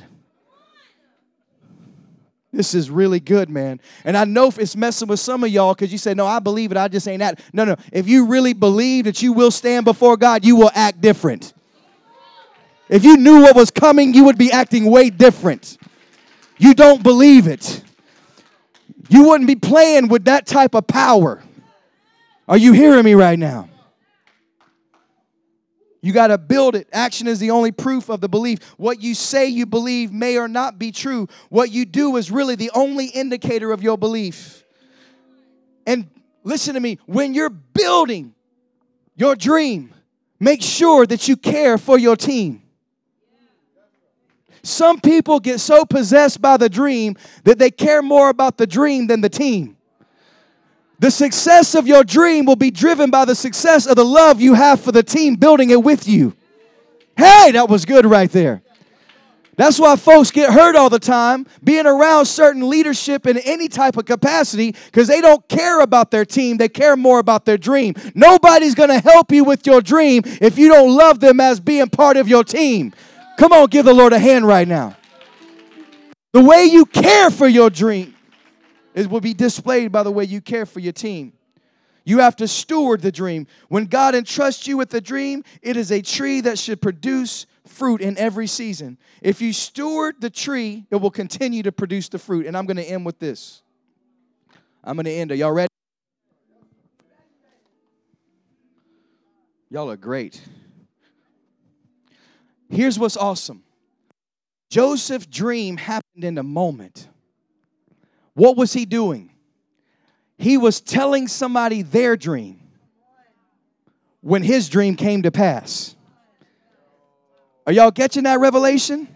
This is really good, man. And I know if it's messing with some of y'all because you say, no, I believe it, I just ain't that. No. If you really believe that you will stand before God, you will act different. If you knew what was coming, you would be acting way different. You don't believe it. You wouldn't be playing with that type of power. Are you hearing me right now? You got to build it. Action is the only proof of the belief. What you say you believe may or not be true. What you do is really the only indicator of your belief. And listen to me, when you're building your dream, make sure that you care for your team. Some people get so possessed by the dream that they care more about the dream than the team. The success of your dream will be driven by the success of the love you have for the team building it with you. Hey, that was good right there. That's why folks get hurt all the time being around certain leadership in any type of capacity because they don't care about their team. They care more about their dream. Nobody's going to help you with your dream if you don't love them as being part of your team. Come on, give the Lord a hand right now. The way you care for your dream, it will be displayed by the way you care for your team. You have to steward the dream. When God entrusts you with the dream, it is a tree that should produce fruit in every season. If you steward the tree, it will continue to produce the fruit. And I'm going to end with this. I'm going to end. Are y'all ready? Y'all are great. Here's what's awesome. Joseph's dream happened in a moment. What was he doing? He was telling somebody their dream when his dream came to pass. Are y'all catching that revelation?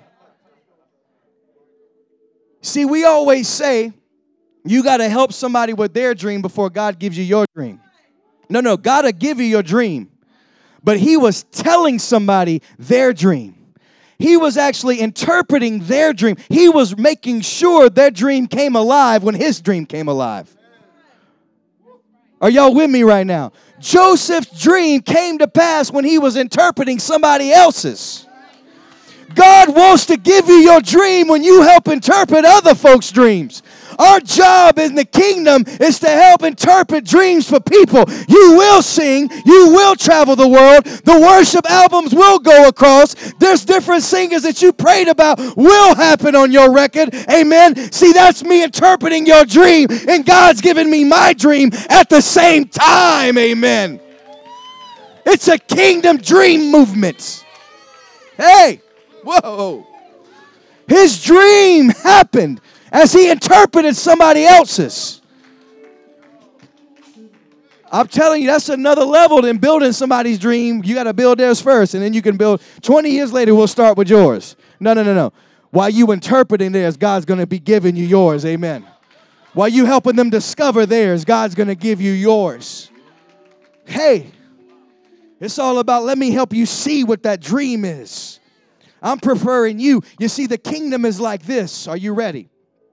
See, we always say you got to help somebody with their dream before God gives you your dream. No, God will give you your dream. But he was telling somebody their dream. He was actually interpreting their dream. He was making sure their dream came alive when his dream came alive. Are y'all with me right now? Joseph's dream came to pass when he was interpreting somebody else's. God wants to give you your dream when you help interpret other folks' dreams. Our job in the kingdom is to help interpret dreams for people. You will sing. You will travel the world. The worship albums will go across. There's different singers that you prayed about will happen on your record. Amen. See, that's me interpreting your dream, and God's giving me my dream at the same time. Amen. It's a kingdom dream movement. Hey, whoa. His dream happened as he interpreted somebody else's. I'm telling you, that's another level than building somebody's dream. You got to build theirs first, and then you can build. 20 years later, we'll start with yours. No. While you interpreting theirs, God's going to be giving you yours. Amen. While you helping them discover theirs, God's going to give you yours. Hey, it's all about let me help you see what that dream is. I'm preferring you. You see, the kingdom is like this. Are you ready?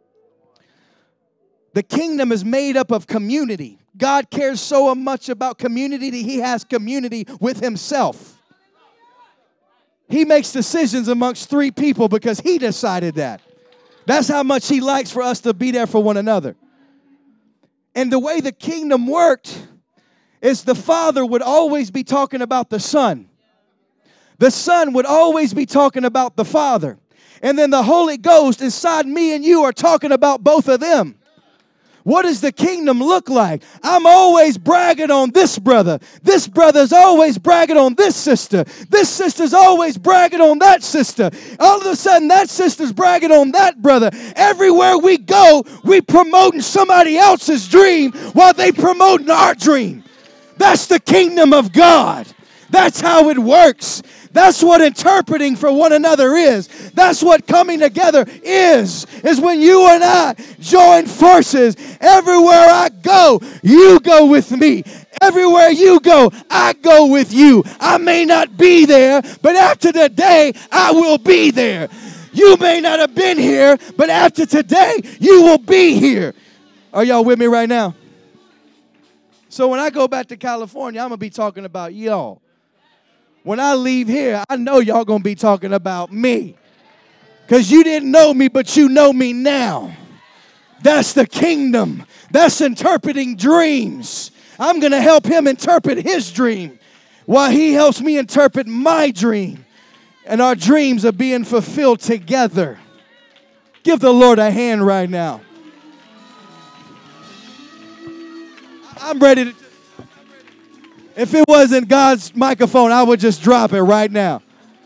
The kingdom is made up of community. God cares so much about community that he has community with himself. He makes decisions amongst three people because he decided that. That's how much he likes for us to be there for one another. And the way the kingdom worked is the Father would always be talking about the Son. The Son would always be talking about the Father. And then the Holy Ghost inside me and you are talking about both of them. What does the kingdom look like? I'm always bragging on this brother. This brother's always bragging on this sister. This sister's always bragging on that sister. All of a sudden, that sister's bragging on that brother. Everywhere we go, we promoting somebody else's dream while they promoting our dream. That's the kingdom of God. That's how it works. That's what interpreting for one another is. That's what coming together is when you and I join forces. Everywhere I go, you go with me. Everywhere you go, I go with you. I may not be there, but after the day, I will be there. You may not have been here, but after today, you will be here. Are y'all with me right now? So when I go back to California, I'm going to be talking about y'all. When I leave here, I know y'all going to be talking about me. Because you didn't know me, but you know me now. That's the kingdom. That's interpreting dreams. I'm going to help him interpret his dream while he helps me interpret my dream. And our dreams are being fulfilled together. Give the Lord a hand right now. I'm ready to. If it wasn't God's microphone, I would just drop it right now.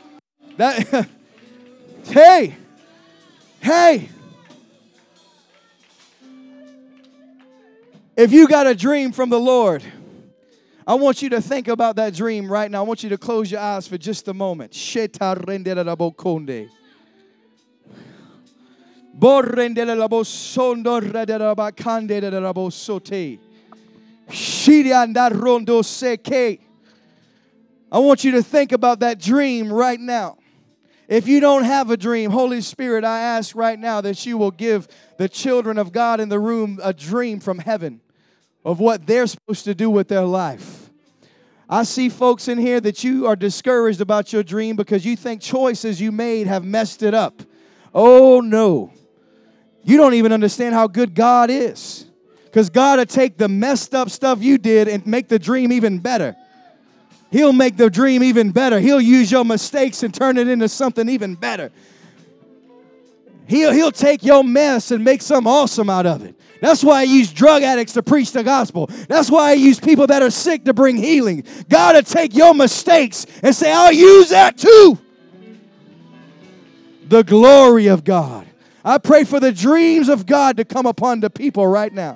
Hey. If you got a dream from the Lord, I want you to think about that dream right now. I want you to close your eyes for just a moment. I want you to think about that dream right now. If you don't have a dream, Holy Spirit, I ask right now that you will give the children of God in the room a dream from heaven of what they're supposed to do with their life. I see folks in here that you are discouraged about your dream because you think choices you made have messed it up. Oh, no. You don't even understand how good God is. Because God will take the messed up stuff you did and make the dream even better. He'll make the dream even better. He'll use your mistakes and turn it into something even better. He'll take your mess and make something awesome out of it. That's why I use drug addicts to preach the gospel. That's why I use people that are sick to bring healing. God will take your mistakes and say, I'll use that too. The glory of God. I pray for the dreams of God to come upon the people right now.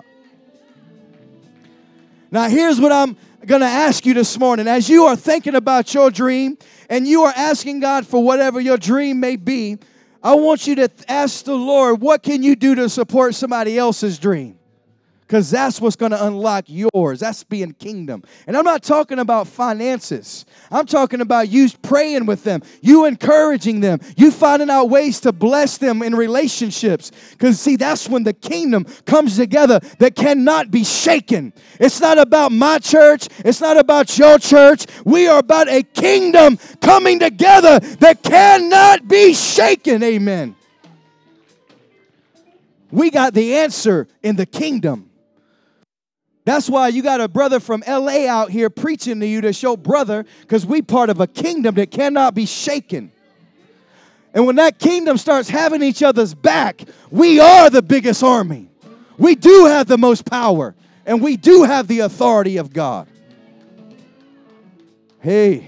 Now, here's what I'm going to ask you this morning. As you are thinking about your dream and you are asking God for whatever your dream may be, I want you to ask the Lord, what can you do to support somebody else's dream? Because that's what's going to unlock yours. That's being kingdom. And I'm not talking about finances. I'm talking about you praying with them, you encouraging them, you finding out ways to bless them in relationships. Because, see, that's when the kingdom comes together that cannot be shaken. It's not about my church. It's not about your church. We are about a kingdom coming together that cannot be shaken. Amen. We got the answer in the kingdom. That's why you got a brother from LA out here preaching to you to show brother, because we part of a kingdom that cannot be shaken. And when that kingdom starts having each other's back, we are the biggest army. We do have the most power, and we do have the authority of God. Hey.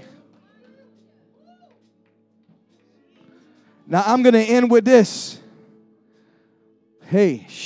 Now I'm going to end with this. Hey,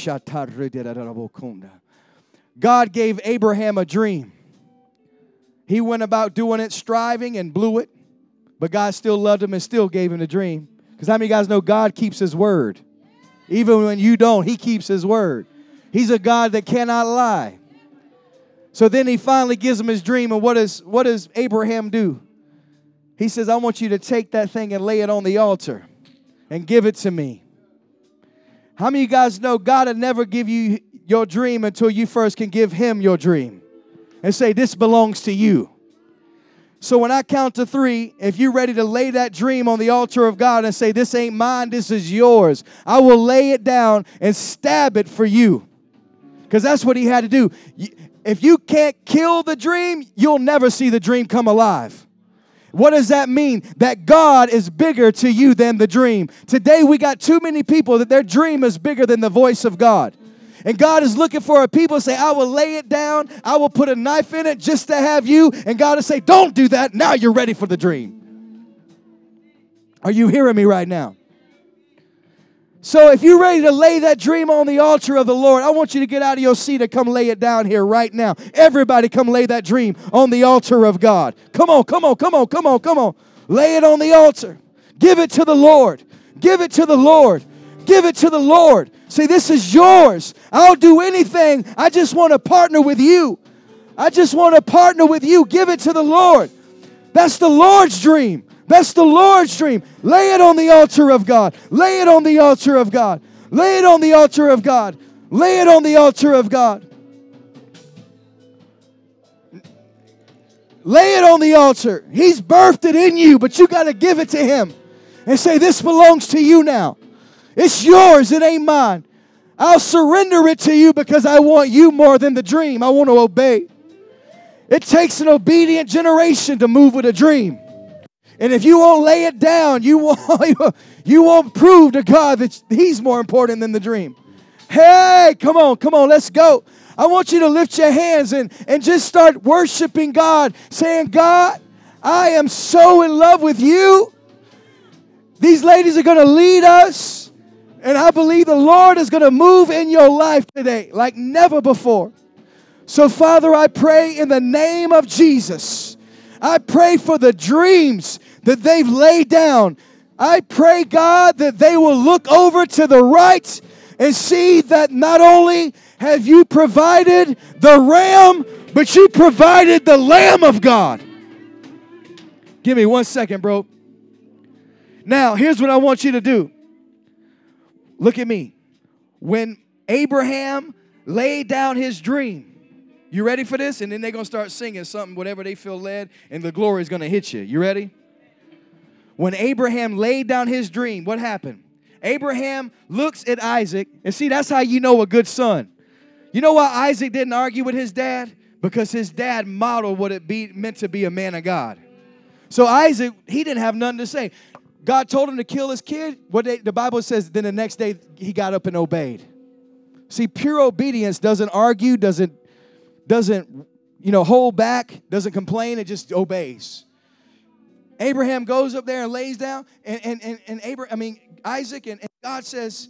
God gave Abraham a dream. He went about doing it, striving, and blew it. But God still loved him and still gave him the dream. Because how many of you guys know God keeps his word? Even when you don't, he keeps his word. He's a God that cannot lie. So then he finally gives him his dream. And what does Abraham do? He says, I want you to take that thing and lay it on the altar and give it to me. How many of you guys know God will never give you your dream until you first can give him your dream and say, this belongs to you. So when I count to 3, if you're ready to lay that dream on the altar of God and say, this ain't mine, this is yours, I will lay it down and stab it for you. Because that's what he had to do. If you can't kill the dream, you'll never see the dream come alive. What does that mean? That God is bigger to you than the dream. Today we got too many people that their dream is bigger than the voice of God. And God is looking for a people to say, I will lay it down. I will put a knife in it just to have you. And God will say, don't do that. Now you're ready for the dream. Are you hearing me right now? So if you're ready to lay that dream on the altar of the Lord, I want you to get out of your seat and come lay it down here right now. Everybody come lay that dream on the altar of God. Come on, come on, come on, come on, come on. Lay it on the altar. Give it to the Lord. Give it to the Lord. Give it to the Lord. Say, this is yours. I'll do anything. I just want to partner with you. I just want to partner with you. Give it to the Lord. That's the Lord's dream. That's the Lord's dream. Lay it on the altar of God. Lay it on the altar of God. Lay it on the altar of God. Lay it on the altar of God. Lay it on the altar. He's birthed it in you, but you got to give it to Him and say, this belongs to you now. It's yours. It ain't mine. I'll surrender it to you because I want you more than the dream. I want to obey. It takes an obedient generation to move with a dream. And if you won't lay it down, you won't prove to God that He's more important than the dream. Hey, come on, let's go. I want you to lift your hands and just start worshiping God, saying, God, I am so in love with you. These ladies are going to lead us, and I believe the Lord is going to move in your life today like never before. So, Father, I pray in the name of Jesus. I pray for the dreams that they've laid down. I pray, God, that they will look over to the right and see that not only have you provided the ram, but you provided the Lamb of God. Give me 1 second, bro. Now, here's what I want you to do. Look at me. When Abraham laid down his dream, you ready for this? And then they're going to start singing something, whatever they feel led, and the glory is going to hit you. You ready? When Abraham laid down his dream, what happened? Abraham looks at Isaac, and see, that's how you know a good son. You know why Isaac didn't argue with his dad? Because his dad modeled what it meant to be a man of God. So Isaac, he didn't have nothing to say. God told him to kill his kid. The Bible says then the next day he got up and obeyed. See, pure obedience doesn't argue, doesn't hold back, doesn't complain, it just obeys. Abraham goes up there and lays down, and Isaac and God says,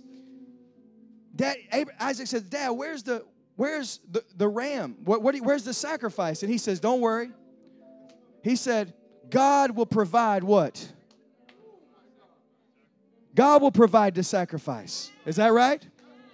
Isaac says, Dad, where's the ram? Where's the sacrifice? And he says, don't worry. He said, God will provide what? God will provide the sacrifice. Is that right?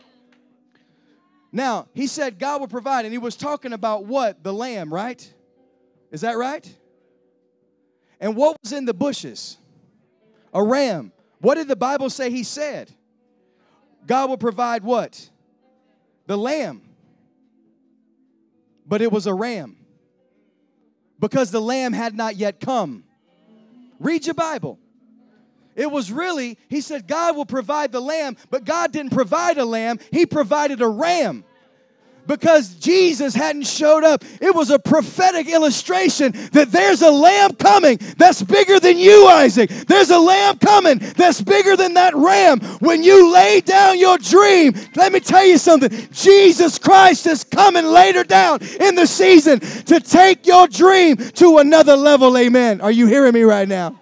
Now, he said God will provide, and he was talking about what? The lamb, right? Is that right? And what was in the bushes? A ram. What did the Bible say he said? God will provide what? The lamb. But it was a ram. Because the lamb had not yet come. Read your Bible. It was really, he said, God will provide the lamb, but God didn't provide a lamb. He provided a ram. Because Jesus hadn't showed up. It was a prophetic illustration that there's a lamb coming that's bigger than you, Isaac. There's a lamb coming that's bigger than that ram. When you lay down your dream, let me tell you something. Jesus Christ is coming later down in the season to take your dream to another level. Amen. Are you hearing me right now?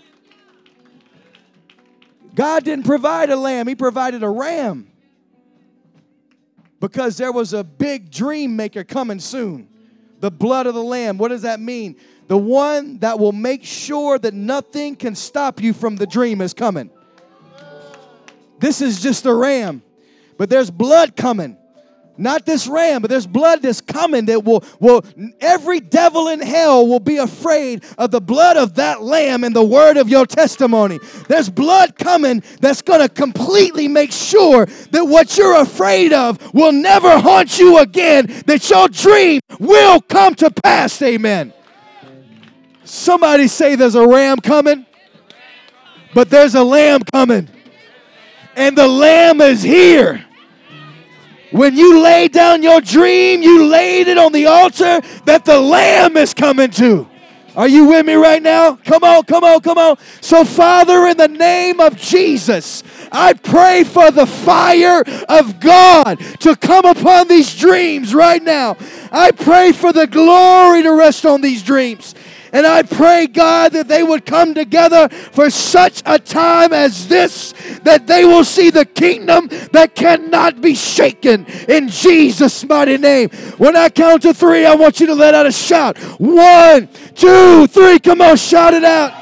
God didn't provide a lamb. He provided a ram. Because there was a big dream maker coming soon. The blood of the lamb. What does that mean? The one that will make sure that nothing can stop you from the dream is coming. This is just a ram. But there's blood coming. Not this ram, but there's blood that's coming that will every devil in hell will be afraid of the blood of that lamb and the word of your testimony. There's blood coming that's going to completely make sure that what you're afraid of will never haunt you again, that your dream will come to pass. Amen. Somebody say there's a ram coming, but there's a lamb coming. And the lamb is here. When you laid down your dream, you laid it on the altar that the lamb is coming to. Are you with me right now? Come on, come on, come on. So, Father, in the name of Jesus, I pray for the fire of God to come upon these dreams right now. I pray for the glory to rest on these dreams. And I pray, God, that they would come together for such a time as this, that they will see the kingdom that cannot be shaken in Jesus' mighty name. When I count to 3, I want you to let out a shout. 1, 2, 3. Come on, shout it out.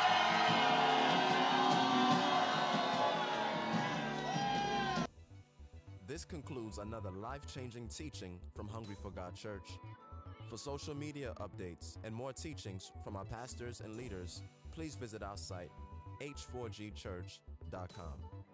This concludes another life-changing teaching from Hungry for God Church. For social media updates and more teachings from our pastors and leaders, please please visit our site, h4gchurch.com.